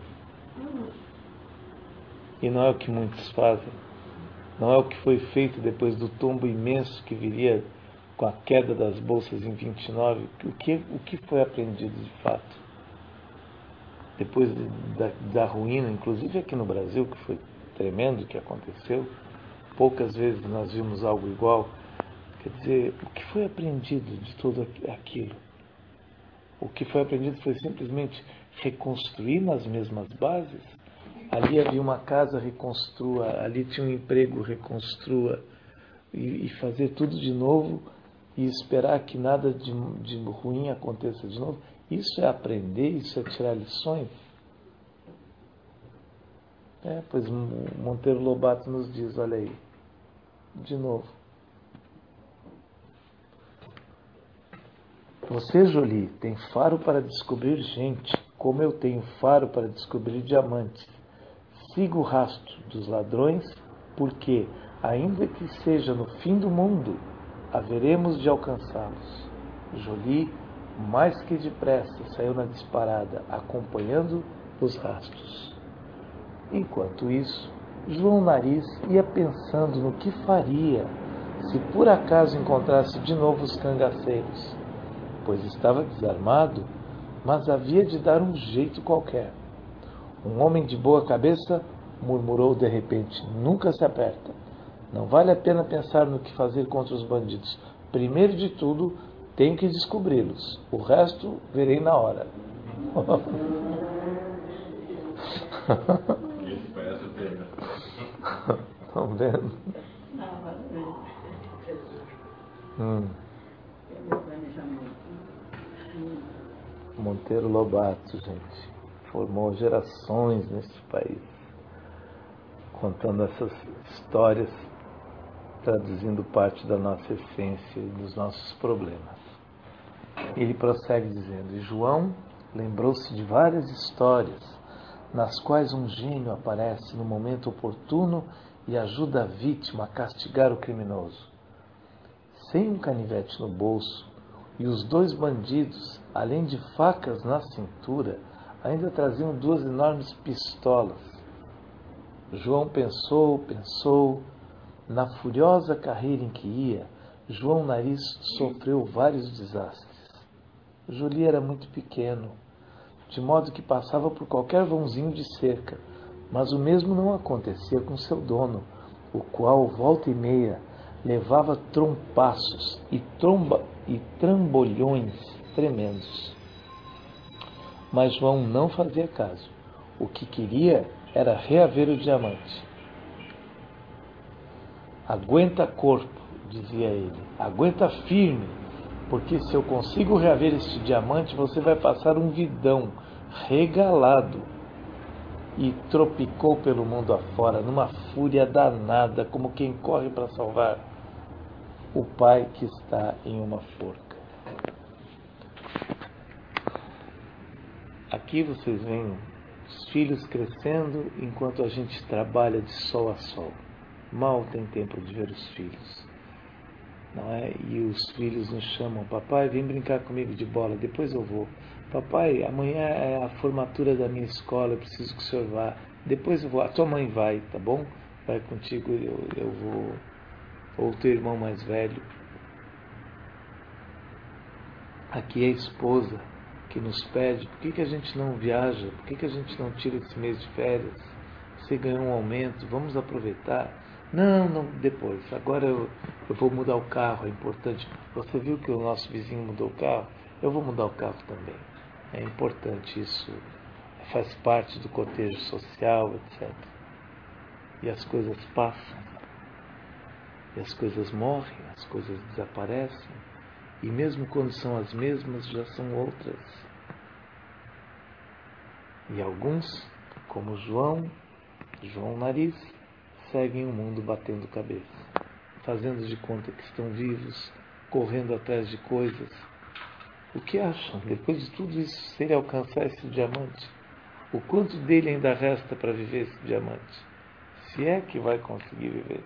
S1: E não é o que muitos fazem. Não é o que foi feito depois do tombo imenso que viria com a queda das bolsas em vinte e nove. O que, o que foi aprendido de fato? Depois de, da, da ruína, inclusive aqui no Brasil, que foi tremendo o que aconteceu, poucas vezes nós vimos algo igual. Quer dizer, o que foi aprendido de tudo aquilo? O que foi aprendido foi simplesmente reconstruir nas mesmas bases. Ali havia uma casa, reconstrua. Ali tinha um emprego, reconstrua. E, e fazer tudo de novo e esperar que nada de, de ruim aconteça de novo. Isso é aprender, isso é tirar lições. É, pois Monteiro Lobato nos diz, olha aí, de novo. Você, Joly, tem faro para descobrir gente, como eu tenho faro para descobrir diamantes. Siga o rastro dos ladrões, porque, ainda que seja no fim do mundo, haveremos de alcançá-los. Joly, mais que depressa, saiu na disparada, acompanhando os rastros. Enquanto isso, João Nariz ia pensando no que faria se por acaso encontrasse de novo os cangaceiros, pois estava desarmado, mas havia de dar um jeito qualquer. Um homem de boa cabeça murmurou de repente: nunca se aperta. Não vale a pena pensar no que fazer contra os bandidos. Primeiro de tudo, tenho que descobri-los. O resto verei na hora.
S3: Esse parece o tema.
S1: Estão vendo? Hum. Monteiro Lobato, gente, formou gerações nesse país, contando essas histórias, traduzindo parte da nossa essência e dos nossos problemas. Ele prossegue dizendo: e João lembrou-se de várias histórias, nas quais um gênio aparece no momento oportuno e ajuda a vítima a castigar o criminoso. Sem um canivete no bolso, e os dois bandidos, além de facas na cintura, ainda traziam duas enormes pistolas. João pensou, pensou. Na furiosa carreira em que ia, João Nariz sofreu vários desastres. Joly era muito pequeno, de modo que passava por qualquer vãozinho de cerca, mas o mesmo não acontecia com seu dono, o qual, volta e meia, levava trompaços e, tromba, e trambolhões tremendos. Mas João não fazia caso. O que queria era reaver o diamante. Aguenta corpo, dizia ele, aguenta firme, porque se eu consigo reaver este diamante, você vai passar um vidão regalado. E tropicou pelo mundo afora, numa fúria danada, como quem corre para salvar o pai que está em uma forca. Aqui vocês veem os filhos crescendo enquanto a gente trabalha de sol a sol. Mal tem tempo de ver os filhos, não é? E os filhos nos chamam: papai, vem brincar comigo de bola, depois eu vou. Papai, amanhã é a formatura da minha escola, eu preciso que o senhor vá, depois eu vou. A tua mãe vai, tá bom? Vai contigo, eu, eu vou. Ou o teu irmão mais velho. Aqui é a esposa que nos pede: por que, que a gente não viaja? Por que, que a gente não tira esse mês de férias? Você ganhou um aumento, vamos aproveitar. Não, não, depois. Agora eu, eu vou mudar o carro, é importante. Você viu que o nosso vizinho mudou o carro? Eu vou mudar o carro também. É importante isso, faz parte do cotejo social, etcétera. E as coisas passam, e as coisas morrem, as coisas desaparecem, e mesmo quando são as mesmas, já são outras. E alguns, como João, João Nariz, seguem o mundo batendo cabeça, fazendo de conta que estão vivos, correndo atrás de coisas. O que acham, depois de tudo isso, se ele alcançar esse diamante? O quanto dele ainda resta para viver esse diamante? Se é que vai conseguir viver.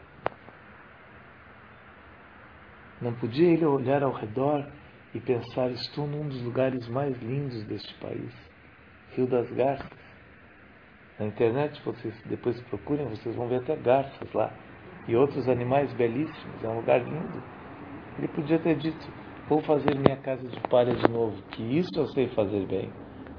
S1: Não podia ele olhar ao redor e pensar: estou num dos lugares mais lindos deste país, Rio das Garças. Na internet, vocês depois procurem, vocês vão ver até garças lá, e outros animais belíssimos, é um lugar lindo. Ele podia ter dito: vou fazer minha casa de palha de novo, que isso eu sei fazer bem.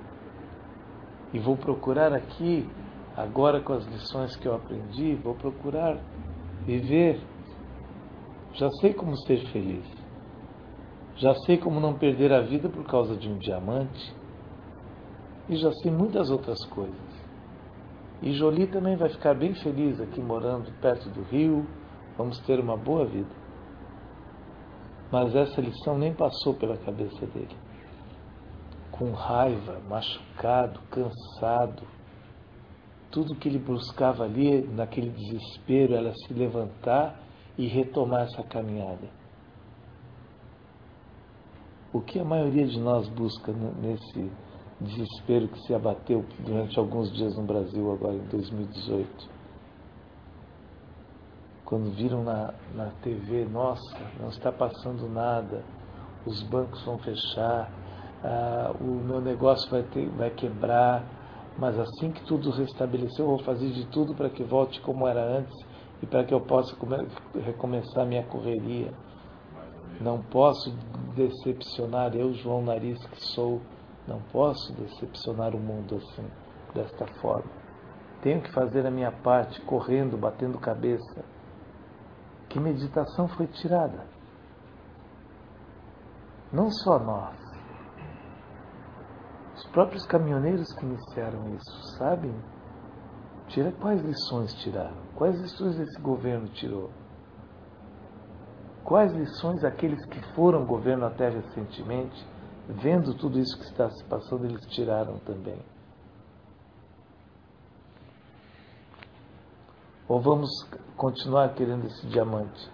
S1: E vou procurar aqui, agora com as lições que eu aprendi, vou procurar viver. Já sei como ser feliz. Já sei como não perder a vida por causa de um diamante. E já sei muitas outras coisas. E Joly também vai ficar bem feliz aqui morando perto do rio. Vamos ter uma boa vida. Mas essa lição nem passou pela cabeça dele. Com raiva, machucado, cansado, tudo que ele buscava ali, naquele desespero, era se levantar e retomar essa caminhada. O que a maioria de nós busca nesse desespero que se abateu durante alguns dias no Brasil, agora em dois mil e dezoito? Quando viram na, na T V: nossa, não está passando nada, os bancos vão fechar, ah, o meu negócio vai, ter, vai quebrar, mas assim que tudo restabelecer, eu vou fazer de tudo para que volte como era antes e para que eu possa come- recomeçar minha correria. Não posso decepcionar, eu, João Nariz que sou, não posso decepcionar o mundo assim, desta forma. Tenho que fazer a minha parte, correndo, batendo cabeça. Que meditação foi tirada? Não só nós. Os próprios caminhoneiros que iniciaram isso, sabem? Tira, quais lições tiraram? Quais lições esse governo tirou? Quais lições aqueles que foram governo até recentemente, vendo tudo isso que está se passando, eles tiraram também? Ou vamos continuar querendo esse diamante?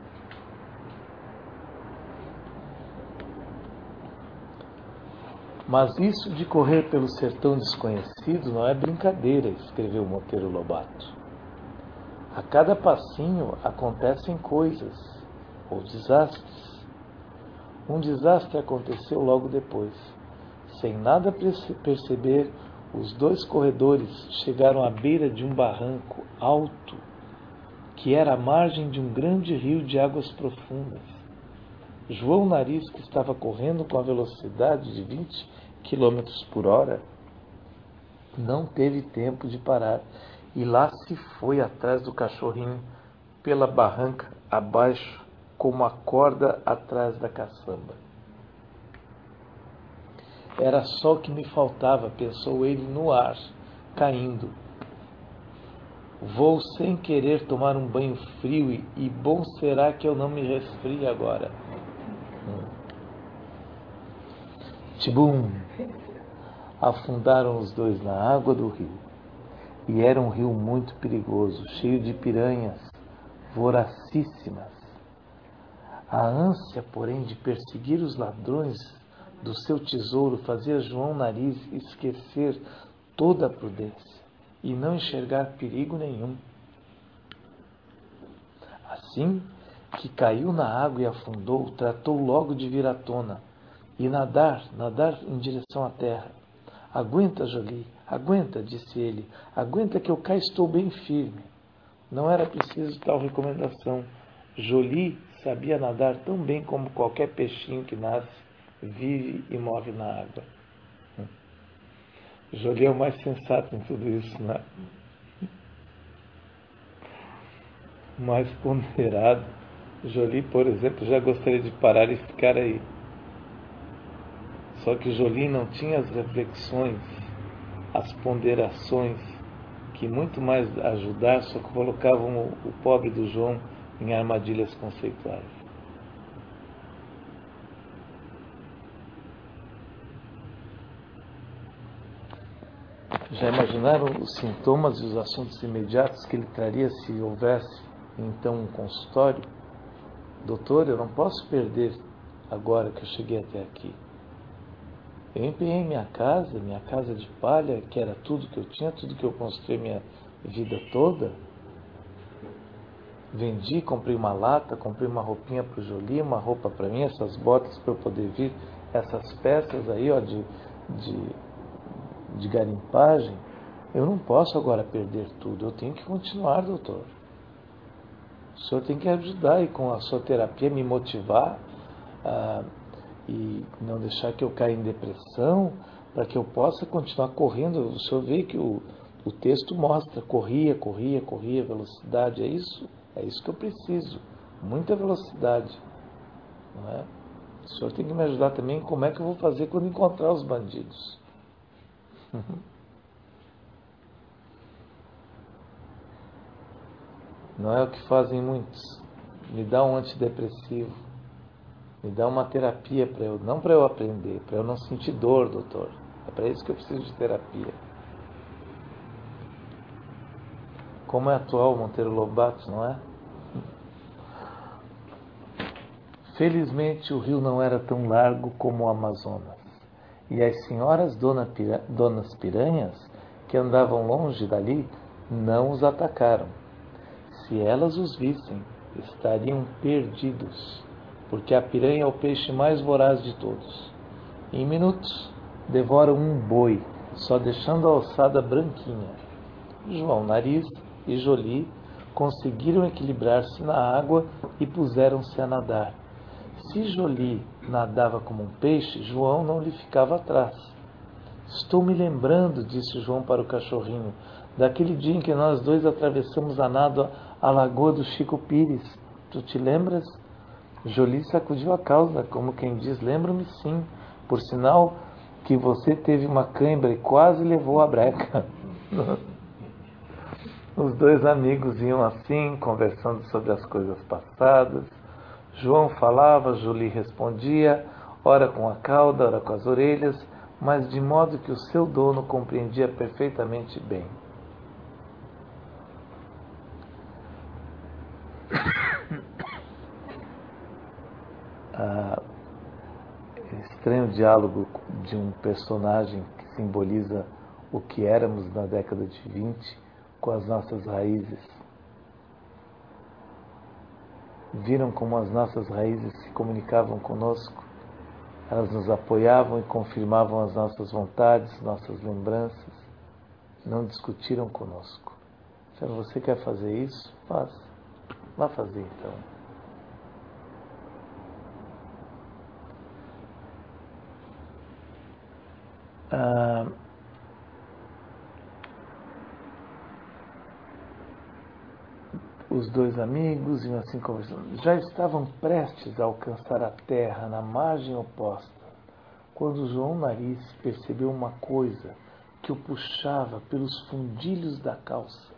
S1: Mas isso de correr pelo sertão desconhecido não é brincadeira, escreveu Monteiro Lobato. A cada passinho acontecem coisas, ou desastres. Um desastre aconteceu logo depois. Sem nada perceber, os dois corredores chegaram à beira de um barranco alto, que era a margem de um grande rio de águas profundas. João Nariz, que estava correndo com a velocidade de vinte quilômetros por hora, não teve tempo de parar e lá se foi atrás do cachorrinho pela barranca abaixo, como a corda atrás da caçamba. Era só o que me faltava, pensou ele no ar, caindo. Vou sem querer tomar um banho frio e, e bom será que eu não me resfrie agora. Hum. Tibum! Afundaram os dois na água do rio. E era um rio muito perigoso, cheio de piranhas voracíssimas. A ânsia, porém, de perseguir os ladrões do seu tesouro fazia João Nariz esquecer toda a prudência e não enxergar perigo nenhum. Assim que caiu na água e afundou, tratou logo de vir à tona e nadar, nadar em direção à terra. Aguenta, Jolie, aguenta, disse ele, aguenta que eu cá estou bem firme. Não era preciso tal recomendação. Jolie sabia nadar tão bem como qualquer peixinho que nasce, vive e morre na água. Jolie é o mais sensato em tudo isso, né? O mais ponderado. Jolie, por exemplo, já gostaria de parar e ficar aí. Só que Jolie não tinha as reflexões, as ponderações, que muito mais ajudar, só que colocavam o, o pobre do João em armadilhas conceituais. Já imaginaram os sintomas e os assuntos imediatos que ele traria se houvesse, então, um consultório? Doutor, eu não posso perder agora que eu cheguei até aqui. Eu empenhei minha casa, minha casa de palha, que era tudo que eu tinha, tudo que eu construí minha vida toda. Vendi, comprei uma lata, comprei uma roupinha para o Jolie, uma roupa para mim, essas botas para eu poder vir, essas peças aí, ó, de, de, de garimpagem. Eu não posso agora perder tudo, eu tenho que continuar, doutor. O senhor tem que ajudar aí com a sua terapia, me motivar a... e não deixar que eu caia em depressão, para que eu possa continuar correndo. O senhor vê que o, o texto mostra, corria, corria, corria, velocidade, é isso? É isso que eu preciso, muita velocidade. Não é? O senhor tem que me ajudar também, como é que eu vou fazer quando encontrar os bandidos? Não é o que fazem muitos, me dá um antidepressivo, me dá uma terapia para eu, não para eu aprender, para eu não sentir dor, doutor. É para isso que eu preciso de terapia. Como é atual o Monteiro Lobato, não é? Felizmente o rio não era tão largo como o Amazonas, e as senhoras dona Pira, donas piranhas, que andavam longe dali, não os atacaram. Se elas os vissem, estariam perdidos, porque a piranha é o peixe mais voraz de todos. Em minutos, devoram um boi, só deixando a ossada branquinha. João Nariz e Jolie conseguiram equilibrar-se na água e puseram-se a nadar. Se Jolie nadava como um peixe, João não lhe ficava atrás. Estou me lembrando, disse João para o cachorrinho, daquele dia em que nós dois atravessamos a nado a lagoa do Chico Pires. Tu te lembras? Jolie sacudiu a causa, como quem diz, lembro-me sim. Por sinal que você teve uma cãibra e quase levou a breca. Os dois amigos iam assim, conversando sobre as coisas passadas. João falava, Jolie respondia, ora com a cauda, ora com as orelhas, mas de modo que o seu dono compreendia perfeitamente bem. Ah, estranho diálogo de um personagem que simboliza o que éramos na década de vinte com as nossas raízes. Viram como as nossas raízes se comunicavam conosco? Elas nos apoiavam e confirmavam as nossas vontades, nossas lembranças. Não discutiram conosco. Se você quer fazer isso, faça. Vá fazer então. Ah, os dois amigos iam assim conversando. Já estavam prestes a alcançar a terra na margem oposta, quando João Nariz percebeu uma coisa que o puxava pelos fundilhos da calça.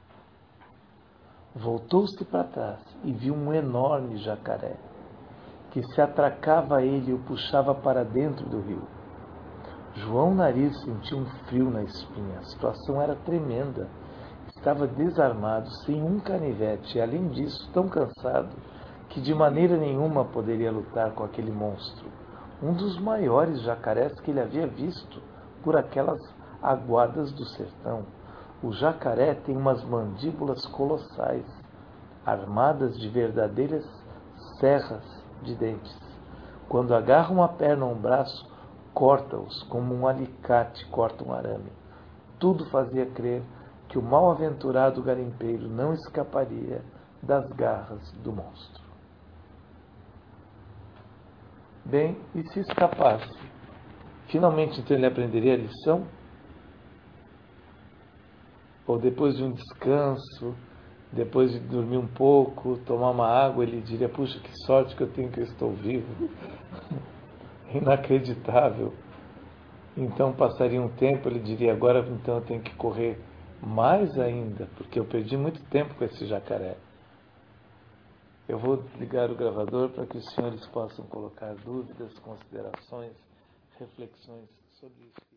S1: Voltou-se para trás e viu um enorme jacaré, que se atracava a ele e o puxava para dentro do rio. João Nariz sentiu um frio na espinha. A situação era tremenda. Estava desarmado, sem um canivete, e além disso, tão cansado, que de maneira nenhuma poderia lutar com aquele monstro, um dos maiores jacarés que ele havia visto por aquelas aguadas do sertão. O jacaré tem umas mandíbulas colossais, armadas de verdadeiras serras de dentes. Quando agarra uma perna ou um braço, corta-os como um alicate corta um arame. Tudo fazia crer que o mal-aventurado garimpeiro não escaparia das garras do monstro. Bem, e se escapasse? Finalmente, então, ele aprenderia a lição? Ou depois de um descanso, depois de dormir um pouco, tomar uma água, ele diria, puxa, que sorte que eu tenho que eu estou vivo. Inacreditável. Então passaria um tempo, ele diria, agora então eu tenho que correr mais ainda, porque eu perdi muito tempo com esse jacaré. Eu vou ligar o gravador para que os senhores possam colocar dúvidas, considerações, reflexões sobre isso.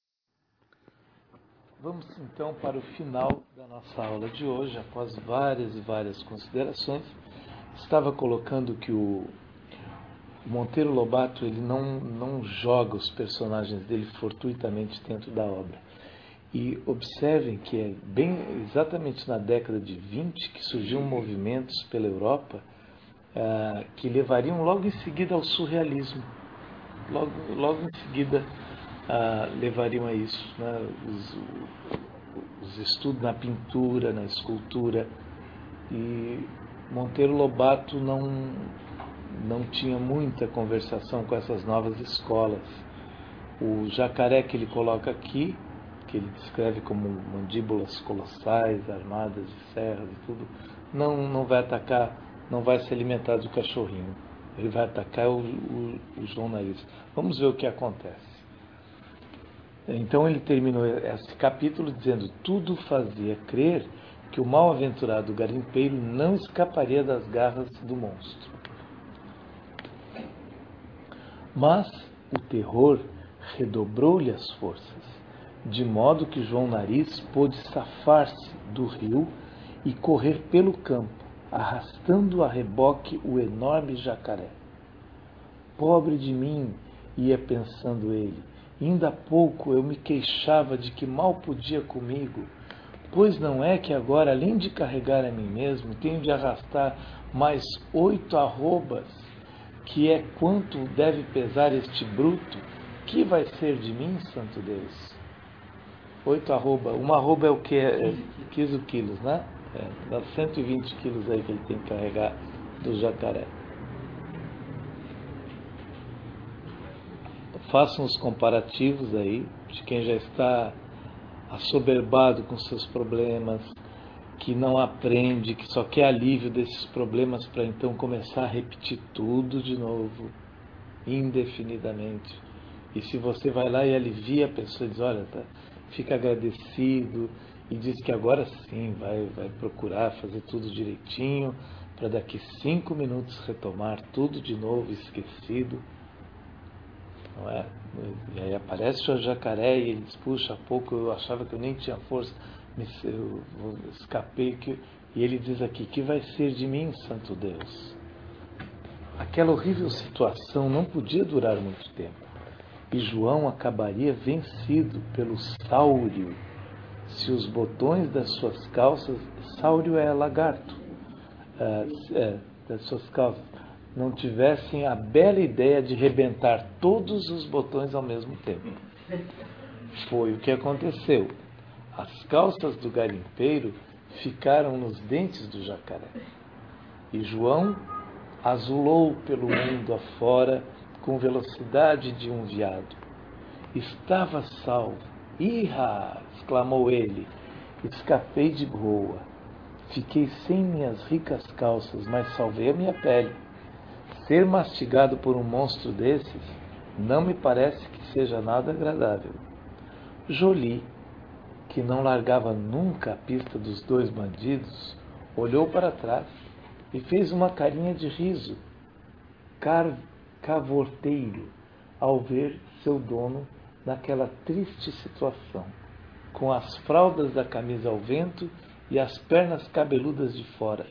S1: Vamos então para o final da nossa aula de hoje, após várias e várias considerações. Estava colocando que o Monteiro Lobato ele não, não joga os personagens dele fortuitamente dentro da obra. E observem que é bem exatamente na década de vinte que surgiam movimentos pela Europa ah, que levariam logo em seguida ao surrealismo. Logo, logo em seguida ah, levariam a isso, né? os, os estudos na pintura, na escultura. E Monteiro Lobato não, não tinha muita conversação com essas novas escolas. O jacaré que ele coloca aqui, que ele descreve como mandíbulas colossais, armadas de serras e tudo, não, não vai atacar, não vai se alimentar do cachorrinho. Ele vai atacar o, o, o João Nariz. Vamos ver o que acontece. Então ele terminou esse capítulo dizendo: tudo fazia crer que o mal-aventurado garimpeiro não escaparia das garras do monstro. Mas o terror redobrou-lhe as forças, de modo que João Nariz pôde safar-se do rio e correr pelo campo, arrastando a reboque o enorme jacaré. Pobre de mim, ia pensando ele, ainda há pouco eu me queixava de que mal podia comigo, pois não é que agora, além de carregar a mim mesmo, tenho de arrastar mais oito arrobas, que é quanto deve pesar este bruto? Que vai ser de mim, santo Deus? Oito arroba. Uma arroba é o que? É quinze quilos, né? É, dá cento e vinte quilos aí que ele tem que carregar do jacaré. Façam os comparativos aí de quem já está assoberbado com seus problemas, que não aprende, que só quer alívio desses problemas para então começar a repetir tudo de novo, indefinidamente. E se você vai lá e alivia a pessoa, diz, olha, tá, fica agradecido e diz que agora sim vai, vai procurar fazer tudo direitinho para daqui cinco minutos retomar tudo de novo esquecido. Não é? E aí aparece o jacaré e ele diz, puxa, há pouco eu achava que eu nem tinha força, me, eu, eu escapei, que, e ele diz aqui, que vai ser de mim, santo Deus? Aquela horrível situação não podia durar muito tempo, e João acabaria vencido pelo sáurio, se os botões das suas calças, sáurio é lagarto, é, é, das suas calças, não tivessem a bela ideia de rebentar todos os botões ao mesmo tempo. Foi o que aconteceu. As calças do garimpeiro ficaram nos dentes do jacaré. E João azulou pelo mundo afora com velocidade de um veado. Estava salvo. Irra! Exclamou ele. Escapei de boa. Fiquei sem minhas ricas calças, mas salvei a minha pele. Ser mastigado por um monstro desses não me parece que seja nada agradável. Jolie, que não largava nunca a pista dos dois bandidos, olhou para trás e fez uma carinha de riso car- cavorteiro ao ver seu dono naquela triste situação, com as fraldas da camisa ao vento e as pernas cabeludas de fora.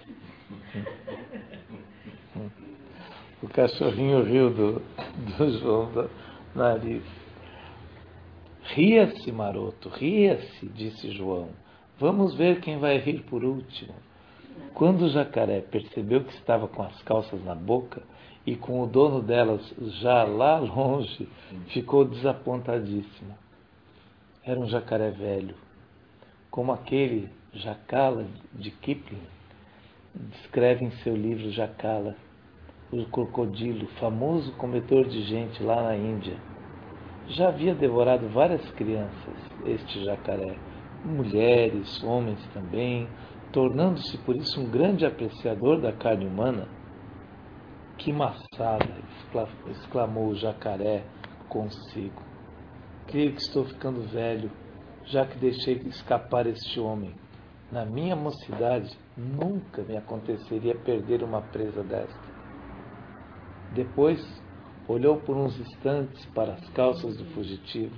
S1: O cachorrinho riu do, do João do Nariz. Ria-se, maroto, ria-se, disse João. Vamos ver quem vai rir por último. Quando o jacaré percebeu que estava com as calças na boca e com o dono delas já lá longe, ficou desapontadíssimo. Era um jacaré velho, como aquele Jacala de Kipling descreve em seu livro Jacala, o crocodilo, famoso comedor de gente lá na Índia. Já havia devorado várias crianças, este jacaré, mulheres, homens também, tornando-se por isso um grande apreciador da carne humana. Que maçada! Exclamou o jacaré consigo. Creio que estou ficando velho, já que deixei escapar este homem. Na minha mocidade, nunca me aconteceria perder uma presa desta. Depois, olhou por uns instantes para as calças do fugitivo.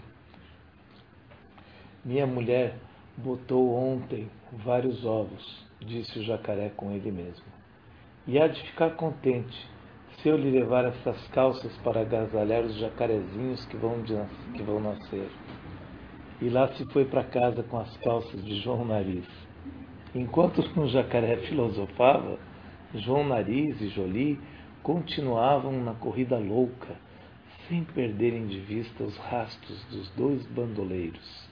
S1: Minha mulher botou ontem vários ovos, disse o jacaré com ele mesmo. E há de ficar contente se eu lhe levar essas calças para agasalhar os jacarezinhos que vão, de, que vão nascer. E lá se foi para casa com as calças de João Nariz. Enquanto o jacaré filosofava, João Nariz e Jolie continuavam na corrida louca, sem perderem de vista os rastros dos dois bandoleiros.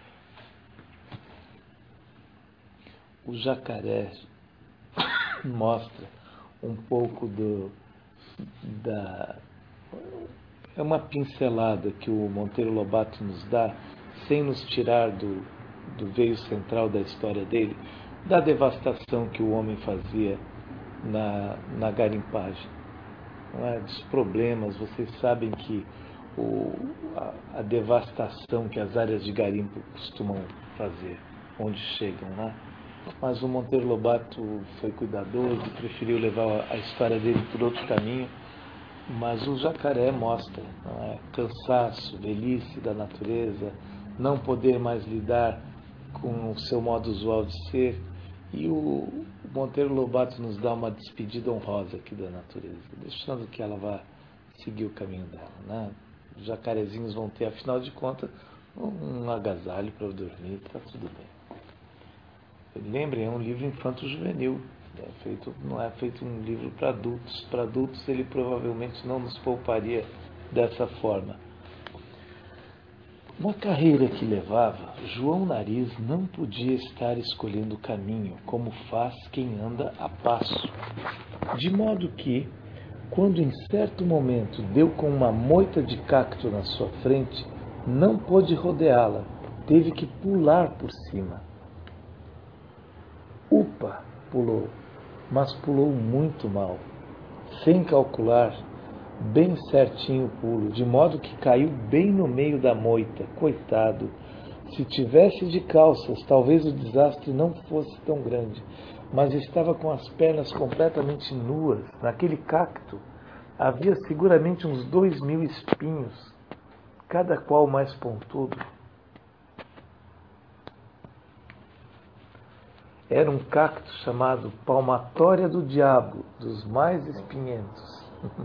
S1: O jacaré mostra um pouco do, da... É uma pincelada que o Monteiro Lobato nos dá, sem nos tirar do, do veio central da história dele, da devastação que o homem fazia na, na garimpagem. Não é? Dos problemas, vocês sabem que o, a, a devastação que as áreas de garimpo costumam fazer, onde chegam, né? Mas o Monteiro Lobato foi cuidadoso e preferiu levar a história dele por outro caminho. Mas o jacaré mostra, não é? Cansaço, velhice da natureza, não poder mais lidar com o seu modo usual de ser. E o Monteiro Lobato nos dá uma despedida honrosa aqui da natureza, deixando que ela vá seguir o caminho dela, né? Os jacarezinhos vão ter, afinal de contas, um agasalho para dormir, está tudo bem. Lembrem, é um livro infanto-juvenil, é feito, não é feito um livro para adultos. Para adultos ele provavelmente não nos pouparia dessa forma. Na carreira que levava, João Nariz não podia estar escolhendo o caminho, como faz quem anda a passo. De modo que, quando em certo momento deu com uma moita de cacto na sua frente, não pôde rodeá-la, teve que pular por cima. Upa! Pulou, mas pulou muito mal, sem calcular bem certinho o pulo, de modo que caiu bem no meio da moita. Coitado! Se tivesse de calças, talvez o desastre não fosse tão grande, mas estava com as pernas completamente nuas. Naquele cacto havia seguramente uns dois mil espinhos, cada qual mais pontudo. Era um cacto chamado Palmatória do Diabo, dos mais espinhentos.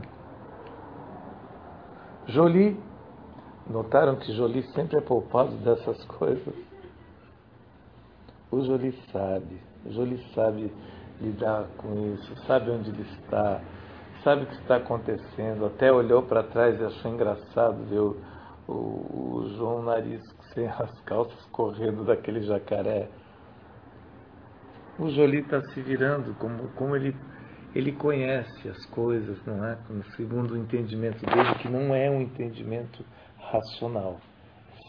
S1: Jolie, notaram que Jolie sempre é poupado dessas coisas? O Jolie sabe, o Jolie sabe lidar com isso, sabe onde ele está, sabe o que está acontecendo, até olhou para trás e achou engraçado ver o, o, o João Nariz sem as calças correndo daquele jacaré. O Jolie está se virando, como, como ele, ele conhece as coisas, não é? Segundo o entendimento dele, que não é um entendimento racional.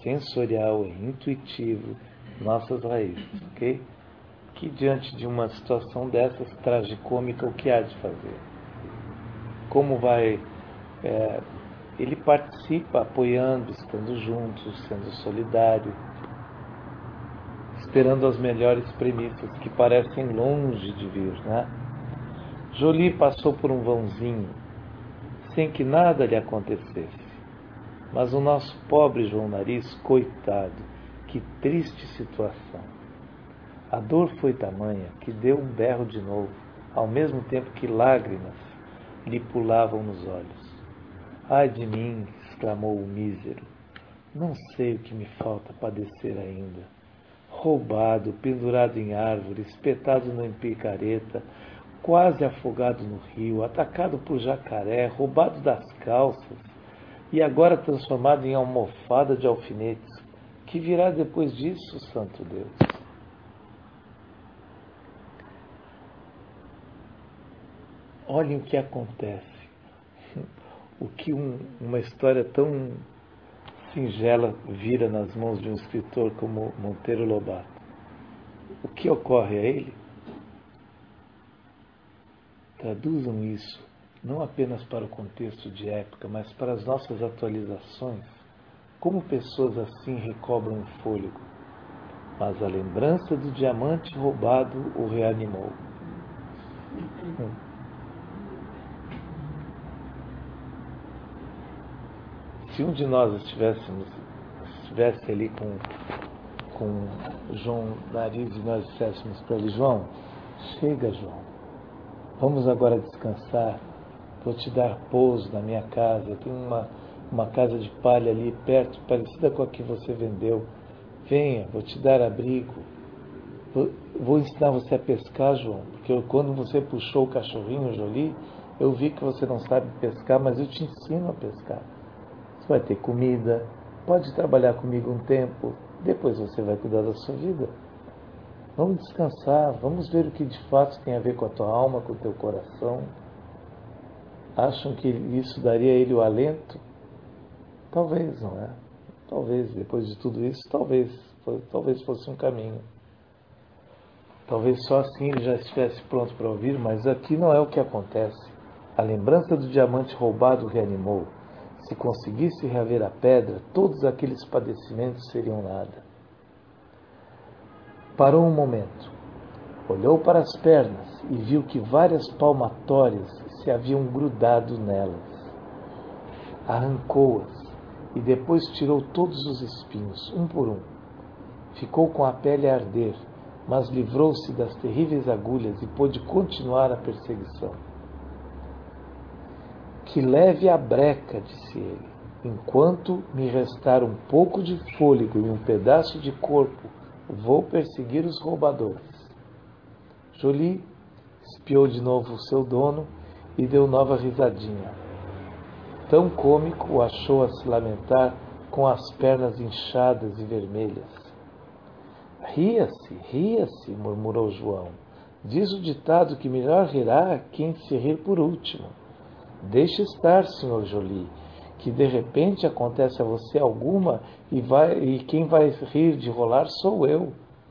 S1: sensorial e intuitivo nossas raízes, ok? Que diante de uma situação dessas tragicômica, o que há de fazer? Como vai... É, ele participa apoiando, estando juntos, sendo solidário, esperando as melhores premissas que parecem longe de vir, né? Jolie passou por um vãozinho, sem que nada lhe acontecesse. Mas o nosso pobre João Nariz, coitado, que triste situação. A dor foi tamanha que deu um berro de novo, ao mesmo tempo que lágrimas lhe pulavam nos olhos. Ai de mim, exclamou o mísero, não sei o que me falta padecer ainda. Roubado, pendurado em árvore, espetado na picareta, quase afogado no rio, atacado por jacaré, roubado das calças e agora transformado em almofada de alfinetes. Que virá depois disso, santo Deus? Olhem o que acontece. O que um, uma história tão singela vira nas mãos de um escritor como Monteiro Lobato. O que ocorre a ele? Traduzam isso não apenas para o contexto de época, mas para as nossas atualizações. Como pessoas assim recobram o fôlego? Mas a lembrança do diamante roubado o reanimou. Hum. Se um de nós estivéssemos, estivesse ali com, com João Nariz e nós disséssemos para ele, João, chega, João, vamos agora descansar, vou te dar pouso na minha casa, eu tenho uma, uma casa de palha ali perto, parecida com a que você vendeu, venha, vou te dar abrigo, vou, vou ensinar você a pescar, João, porque eu, quando você puxou o cachorrinho Jolie, eu vi que você não sabe pescar, mas eu te ensino a pescar. Você vai ter comida, pode trabalhar comigo um tempo, depois você vai cuidar da sua vida. Vamos descansar, vamos ver o que de fato tem a ver com a tua alma, com o teu coração. Acham que isso daria a ele o alento? Talvez, não é? Talvez, depois de tudo isso, talvez, talvez fosse um caminho. Talvez só assim ele já estivesse pronto para ouvir, mas aqui não é o que acontece. A lembrança do diamante roubado o reanimou. Se conseguisse reaver a pedra, todos aqueles padecimentos seriam nada. Parou um momento, olhou para as pernas e viu que várias palmatórias se haviam grudado nelas. Arrancou-as e depois tirou todos os espinhos, um por um. Ficou com a pele a arder, mas livrou-se das terríveis agulhas e pôde continuar a perseguição. Que leve a breca, disse ele, enquanto me restar um pouco de fôlego e um pedaço de corpo, vou perseguir os roubadores. Jolie espiou de novo o seu dono e deu nova risadinha. Tão cômico o achou a se lamentar com as pernas inchadas e vermelhas. Ria-se, ria-se, murmurou João. Diz o ditado que melhor rirá quem se rir por último. Deixe estar, senhor Jolie, que de repente acontece a você alguma e, vai, e quem vai rir de rolar sou eu.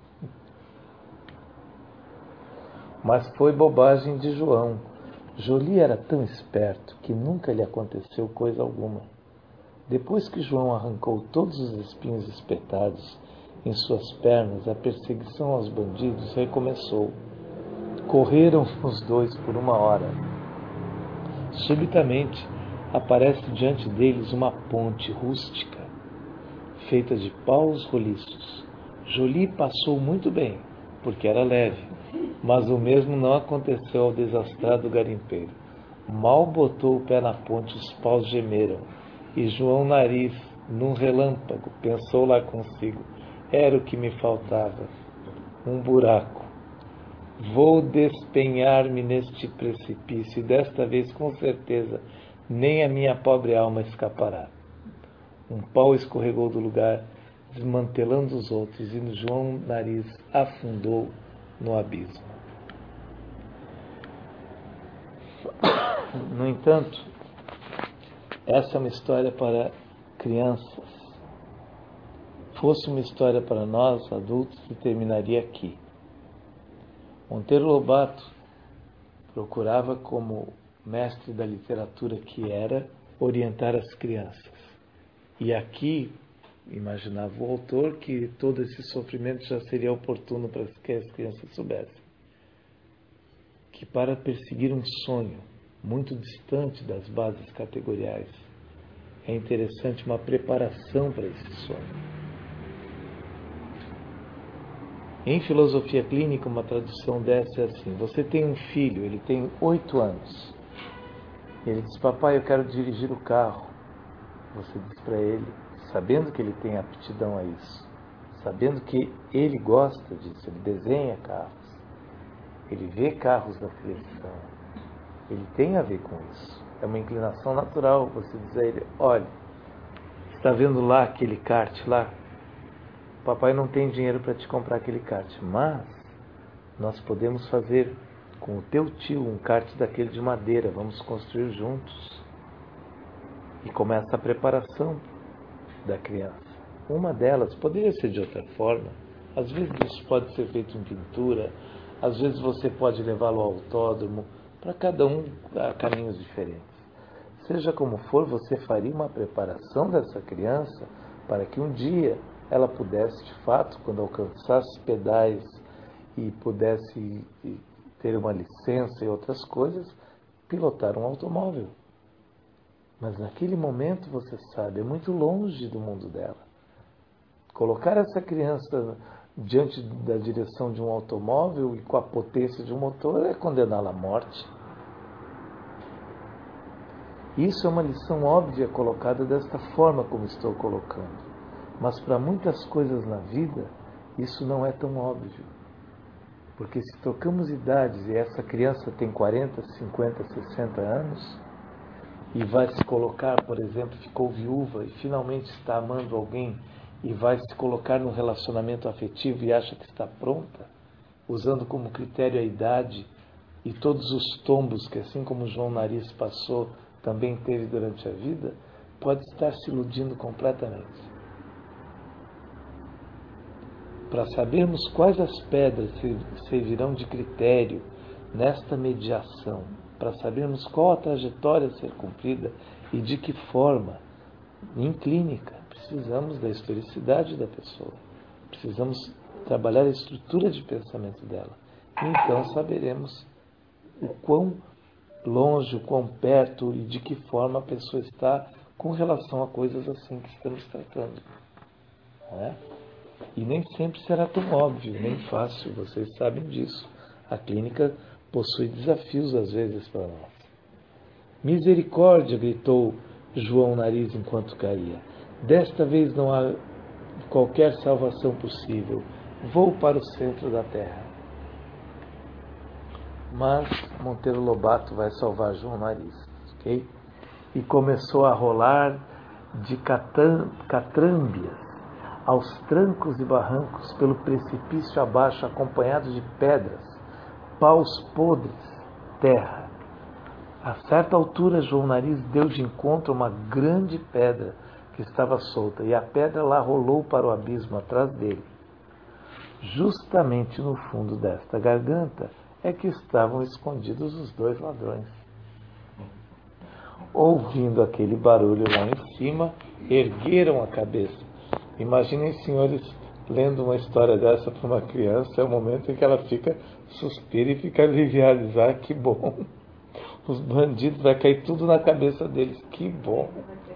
S1: Mas foi bobagem de João. Jolie era tão esperto que nunca lhe aconteceu coisa alguma. Depois que João arrancou todos os espinhos espetados em suas pernas, a perseguição aos bandidos recomeçou. Correram os dois por uma hora. Subitamente, aparece diante deles uma ponte rústica, feita de paus roliços. Jolie passou muito bem, porque era leve, mas o mesmo não aconteceu ao desastrado garimpeiro. Mal botou o pé na ponte, os paus gemeram, e João Nariz, num relâmpago, pensou lá consigo, era o que me faltava, um buraco. Vou despenhar-me neste precipício e desta vez, com certeza, nem a minha pobre alma escapará. Um pau escorregou do lugar, desmantelando os outros, e João Nariz afundou no abismo. No entanto, essa é uma história para crianças. fosse uma história para nós, adultos, se terminaria aqui. Monteiro Lobato procurava, como mestre da literatura que era, orientar as crianças. E aqui, imaginava o autor que todo esse sofrimento já seria oportuno para que as crianças soubessem. Que para perseguir um sonho muito distante das bases categoriais, é interessante uma preparação para esse sonho. Em filosofia clínica, uma tradução dessa é assim: você tem um filho, ele tem oito anos. Ele diz: papai, eu quero dirigir o carro. Você diz para ele, sabendo que ele tem aptidão a isso, sabendo que ele gosta disso, ele desenha carros, ele vê carros na televisão, ele tem a ver com isso. É uma inclinação natural você dizer a ele: olha, está vendo lá aquele kart lá? Papai não tem dinheiro para te comprar aquele kart, mas nós podemos fazer com o teu tio um kart daquele de madeira, vamos construir juntos. E começa a preparação da criança. Uma delas poderia ser de outra forma. Às vezes isso pode ser feito em pintura, às vezes você pode levá-lo ao autódromo, para cada um há caminhos diferentes. Seja como for, você faria uma preparação dessa criança para que um dia ela pudesse, de fato, quando alcançasse pedais e pudesse ter uma licença e outras coisas, pilotar um automóvel. Mas naquele momento, você sabe, é muito longe do mundo dela. Colocar essa criança diante da direção de um automóvel e com a potência de um motor é condená-la à morte. Isso é uma lição óbvia colocada desta forma como estou colocando. Mas para muitas coisas na vida, isso não é tão óbvio. Porque se tocamos idades e essa criança tem quarenta, cinquenta, sessenta anos e vai se colocar, por exemplo, ficou viúva e finalmente está amando alguém e vai se colocar num relacionamento afetivo e acha que está pronta, usando como critério a idade e todos os tombos que, assim como João Nariz passou, também teve durante a vida, pode estar se iludindo completamente. Para sabermos quais as pedras servirão de critério nesta mediação, para sabermos qual a trajetória a ser cumprida e de que forma, em clínica, precisamos da historicidade da pessoa, precisamos trabalhar a estrutura de pensamento dela. E então saberemos o quão longe, o quão perto e de que forma a pessoa está com relação a coisas assim que estamos tratando. Não é? E nem sempre será tão óbvio, nem fácil, vocês sabem disso. A clínica possui desafios às vezes para nós. Misericórdia, gritou João Nariz enquanto caía. Desta vez não há qualquer salvação possível. Vou para o centro da terra. Mas Monteiro Lobato vai salvar João Nariz, ok? E começou a rolar de catrâmbias aos trancos e barrancos pelo precipício abaixo, acompanhado de pedras, paus podres, terra. A certa altura, João Nariz deu de encontro a uma grande pedra que estava solta, e a pedra lá rolou para o abismo atrás dele. Justamente no fundo desta garganta é que estavam escondidos os dois ladrões. Ouvindo aquele barulho lá em cima, ergueram a cabeça. Imaginem, senhores, lendo uma história dessa para uma criança, é o momento em que ela fica, suspira e fica aliviada, diz: ah, que bom, os bandidos, vai cair tudo na cabeça deles, que bom.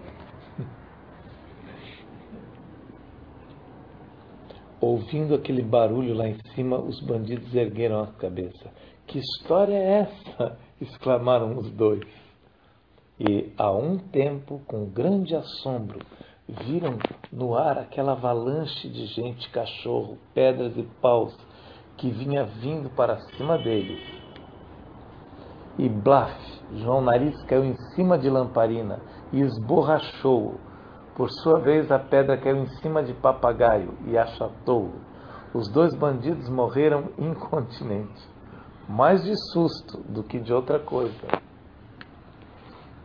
S1: Ouvindo aquele barulho lá em cima, os bandidos ergueram a cabeça. Que história é essa? Exclamaram os dois. E, a um tempo, com grande assombro, viram no ar aquela avalanche de gente, cachorro, pedras e paus que vinha vindo para cima deles. E blaf, João Nariz caiu em cima de Lamparina e esborrachou-o. Por sua vez, a pedra caiu em cima de Papagaio e achatou-o. Os dois bandidos morreram incontinentes, mais de susto do que de outra coisa.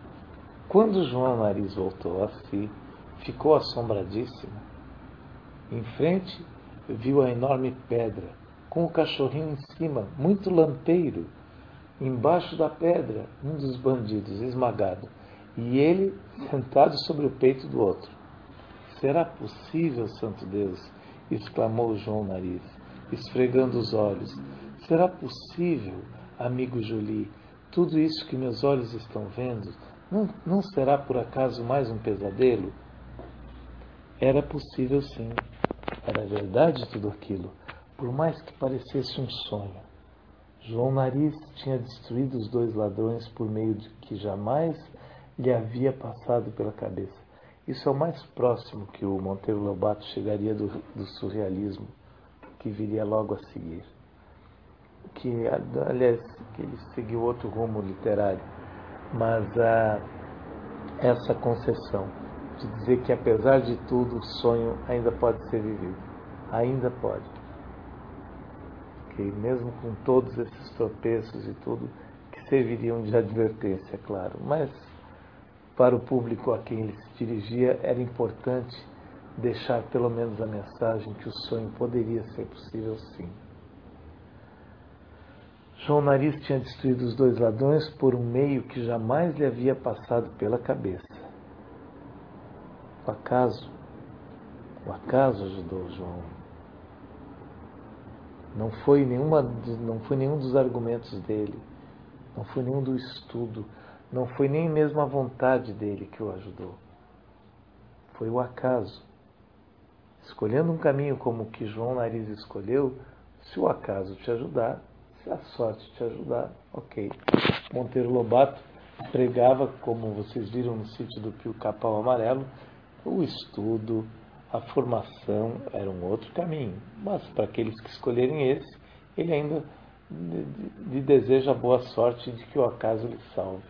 S1: Quando João Nariz voltou a si, ficou assombradíssimo. Em frente, viu a enorme pedra, com o cachorrinho em cima, muito lampeiro. Embaixo da pedra, um dos bandidos, esmagado, e ele sentado sobre o peito do outro. Será possível, santo Deus? Exclamou João Nariz, esfregando os olhos. Será possível, amigo Joly? Tudo isso que meus olhos estão vendo, não, não será por acaso mais um pesadelo? Era possível, sim. Era verdade tudo aquilo, por mais que parecesse um sonho. João Nariz tinha destruído os dois ladrões por meio de que jamais lhe havia passado pela cabeça. Isso é o mais próximo que o Monteiro Lobato chegaria do, do surrealismo, que viria logo a seguir. Que, aliás, que ele seguiu outro rumo literário, mas ah, essa concessão de dizer que, apesar de tudo, o sonho ainda pode ser vivido. Ainda pode. Que mesmo com todos esses tropeços e tudo, que serviriam de advertência, claro. Mas, para o público a quem ele se dirigia, era importante deixar pelo menos a mensagem que o sonho poderia ser possível, sim. João Nariz tinha destruído os dois ladrões por um meio que jamais lhe havia passado pela cabeça. O acaso, o acaso ajudou João. Não foi, nenhuma, não foi nenhum dos argumentos dele, não foi nenhum do estudo, não foi nem mesmo a vontade dele que o ajudou. Foi o acaso. Escolhendo um caminho como o que João Nariz escolheu, se o acaso te ajudar, se a sorte te ajudar, ok. Monteiro Lobato pregava, como vocês viram no sítio do Pio Capão Amarelo, o estudo, a formação era um outro caminho. Mas para aqueles que escolherem esse, ele ainda lhe deseja boa sorte de que o acaso lhe salve.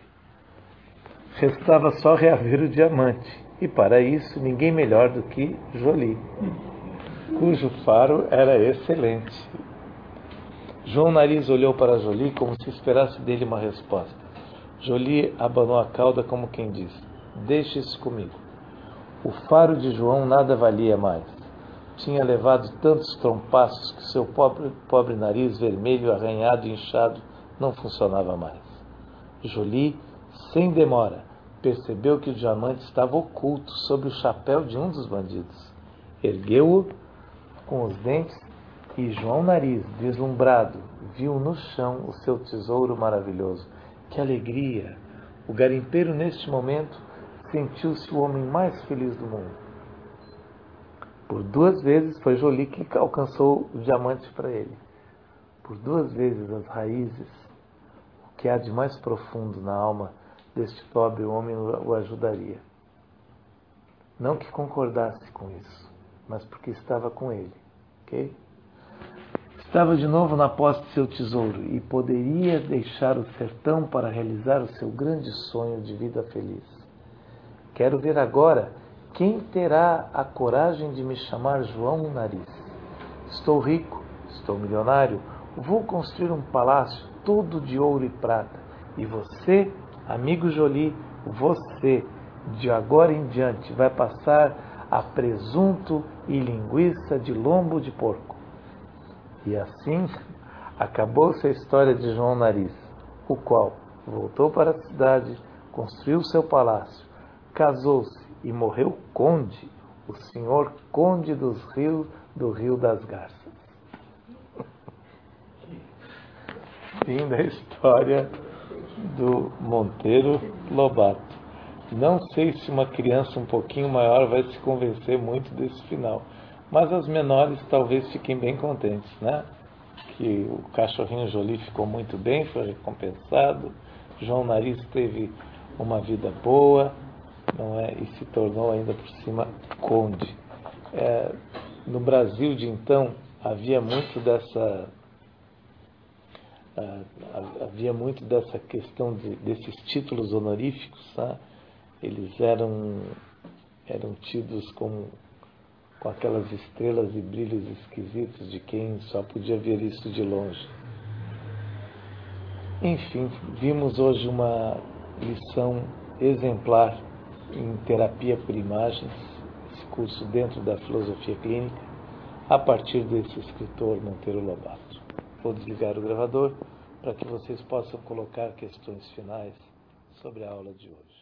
S1: Restava só reaver o diamante, e para isso ninguém melhor do que Joly, cujo faro era excelente. João Nariz olhou para Joly como se esperasse dele uma resposta. Joly abanou a cauda como quem diz: deixe isso comigo. O faro de João nada valia mais. Tinha levado tantos trompaços que seu pobre, pobre nariz vermelho, arranhado e inchado não funcionava mais. Joly, sem demora, percebeu que o diamante estava oculto sob o chapéu de um dos bandidos. Ergueu-o com os dentes e João Nariz, deslumbrado, viu no chão o seu tesouro maravilhoso. Que alegria! O garimpeiro, neste momento, sentiu-se o homem mais feliz do mundo. Por duas vezes foi Joly que alcançou o diamante para ele. Por duas vezes as raízes, o que há de mais profundo na alma deste pobre homem o ajudaria. Não que concordasse com isso, mas porque estava com ele, ok? Estava de novo na posse de seu tesouro e poderia deixar o sertão para realizar o seu grande sonho de vida feliz. Quero ver agora quem terá a coragem de me chamar João Nariz. Estou rico, estou milionário, vou construir um palácio todo de ouro e prata. E você, amigo Joly, você, de agora em diante, vai passar a presunto e linguiça de lombo de porco. E assim acabou-se a história de João Nariz, o qual voltou para a cidade, construiu seu palácio, casou-se e morreu conde, o senhor conde dos rios, do Rio das Garças. Fim da história do Monteiro Lobato. Não sei se uma criança um pouquinho maior vai se convencer muito desse final, mas as menores talvez fiquem bem contentes, né? Que o cachorrinho Joly ficou muito bem, foi recompensado, João Nariz teve uma vida boa, não é? E se tornou ainda por cima conde. É, no Brasil de então havia muito dessa uh, havia muito dessa questão de, desses títulos honoríficos, tá? Eles eram eram tidos como com aquelas estrelas e brilhos esquisitos de quem só podia ver isso de longe. Enfim, vimos hoje uma lição exemplar em terapia por imagens, esse curso dentro da filosofia clínica. a partir desse escritor Monteiro Lobato. Vou desligar o gravador para que vocês possam colocar questões finais sobre a aula de hoje.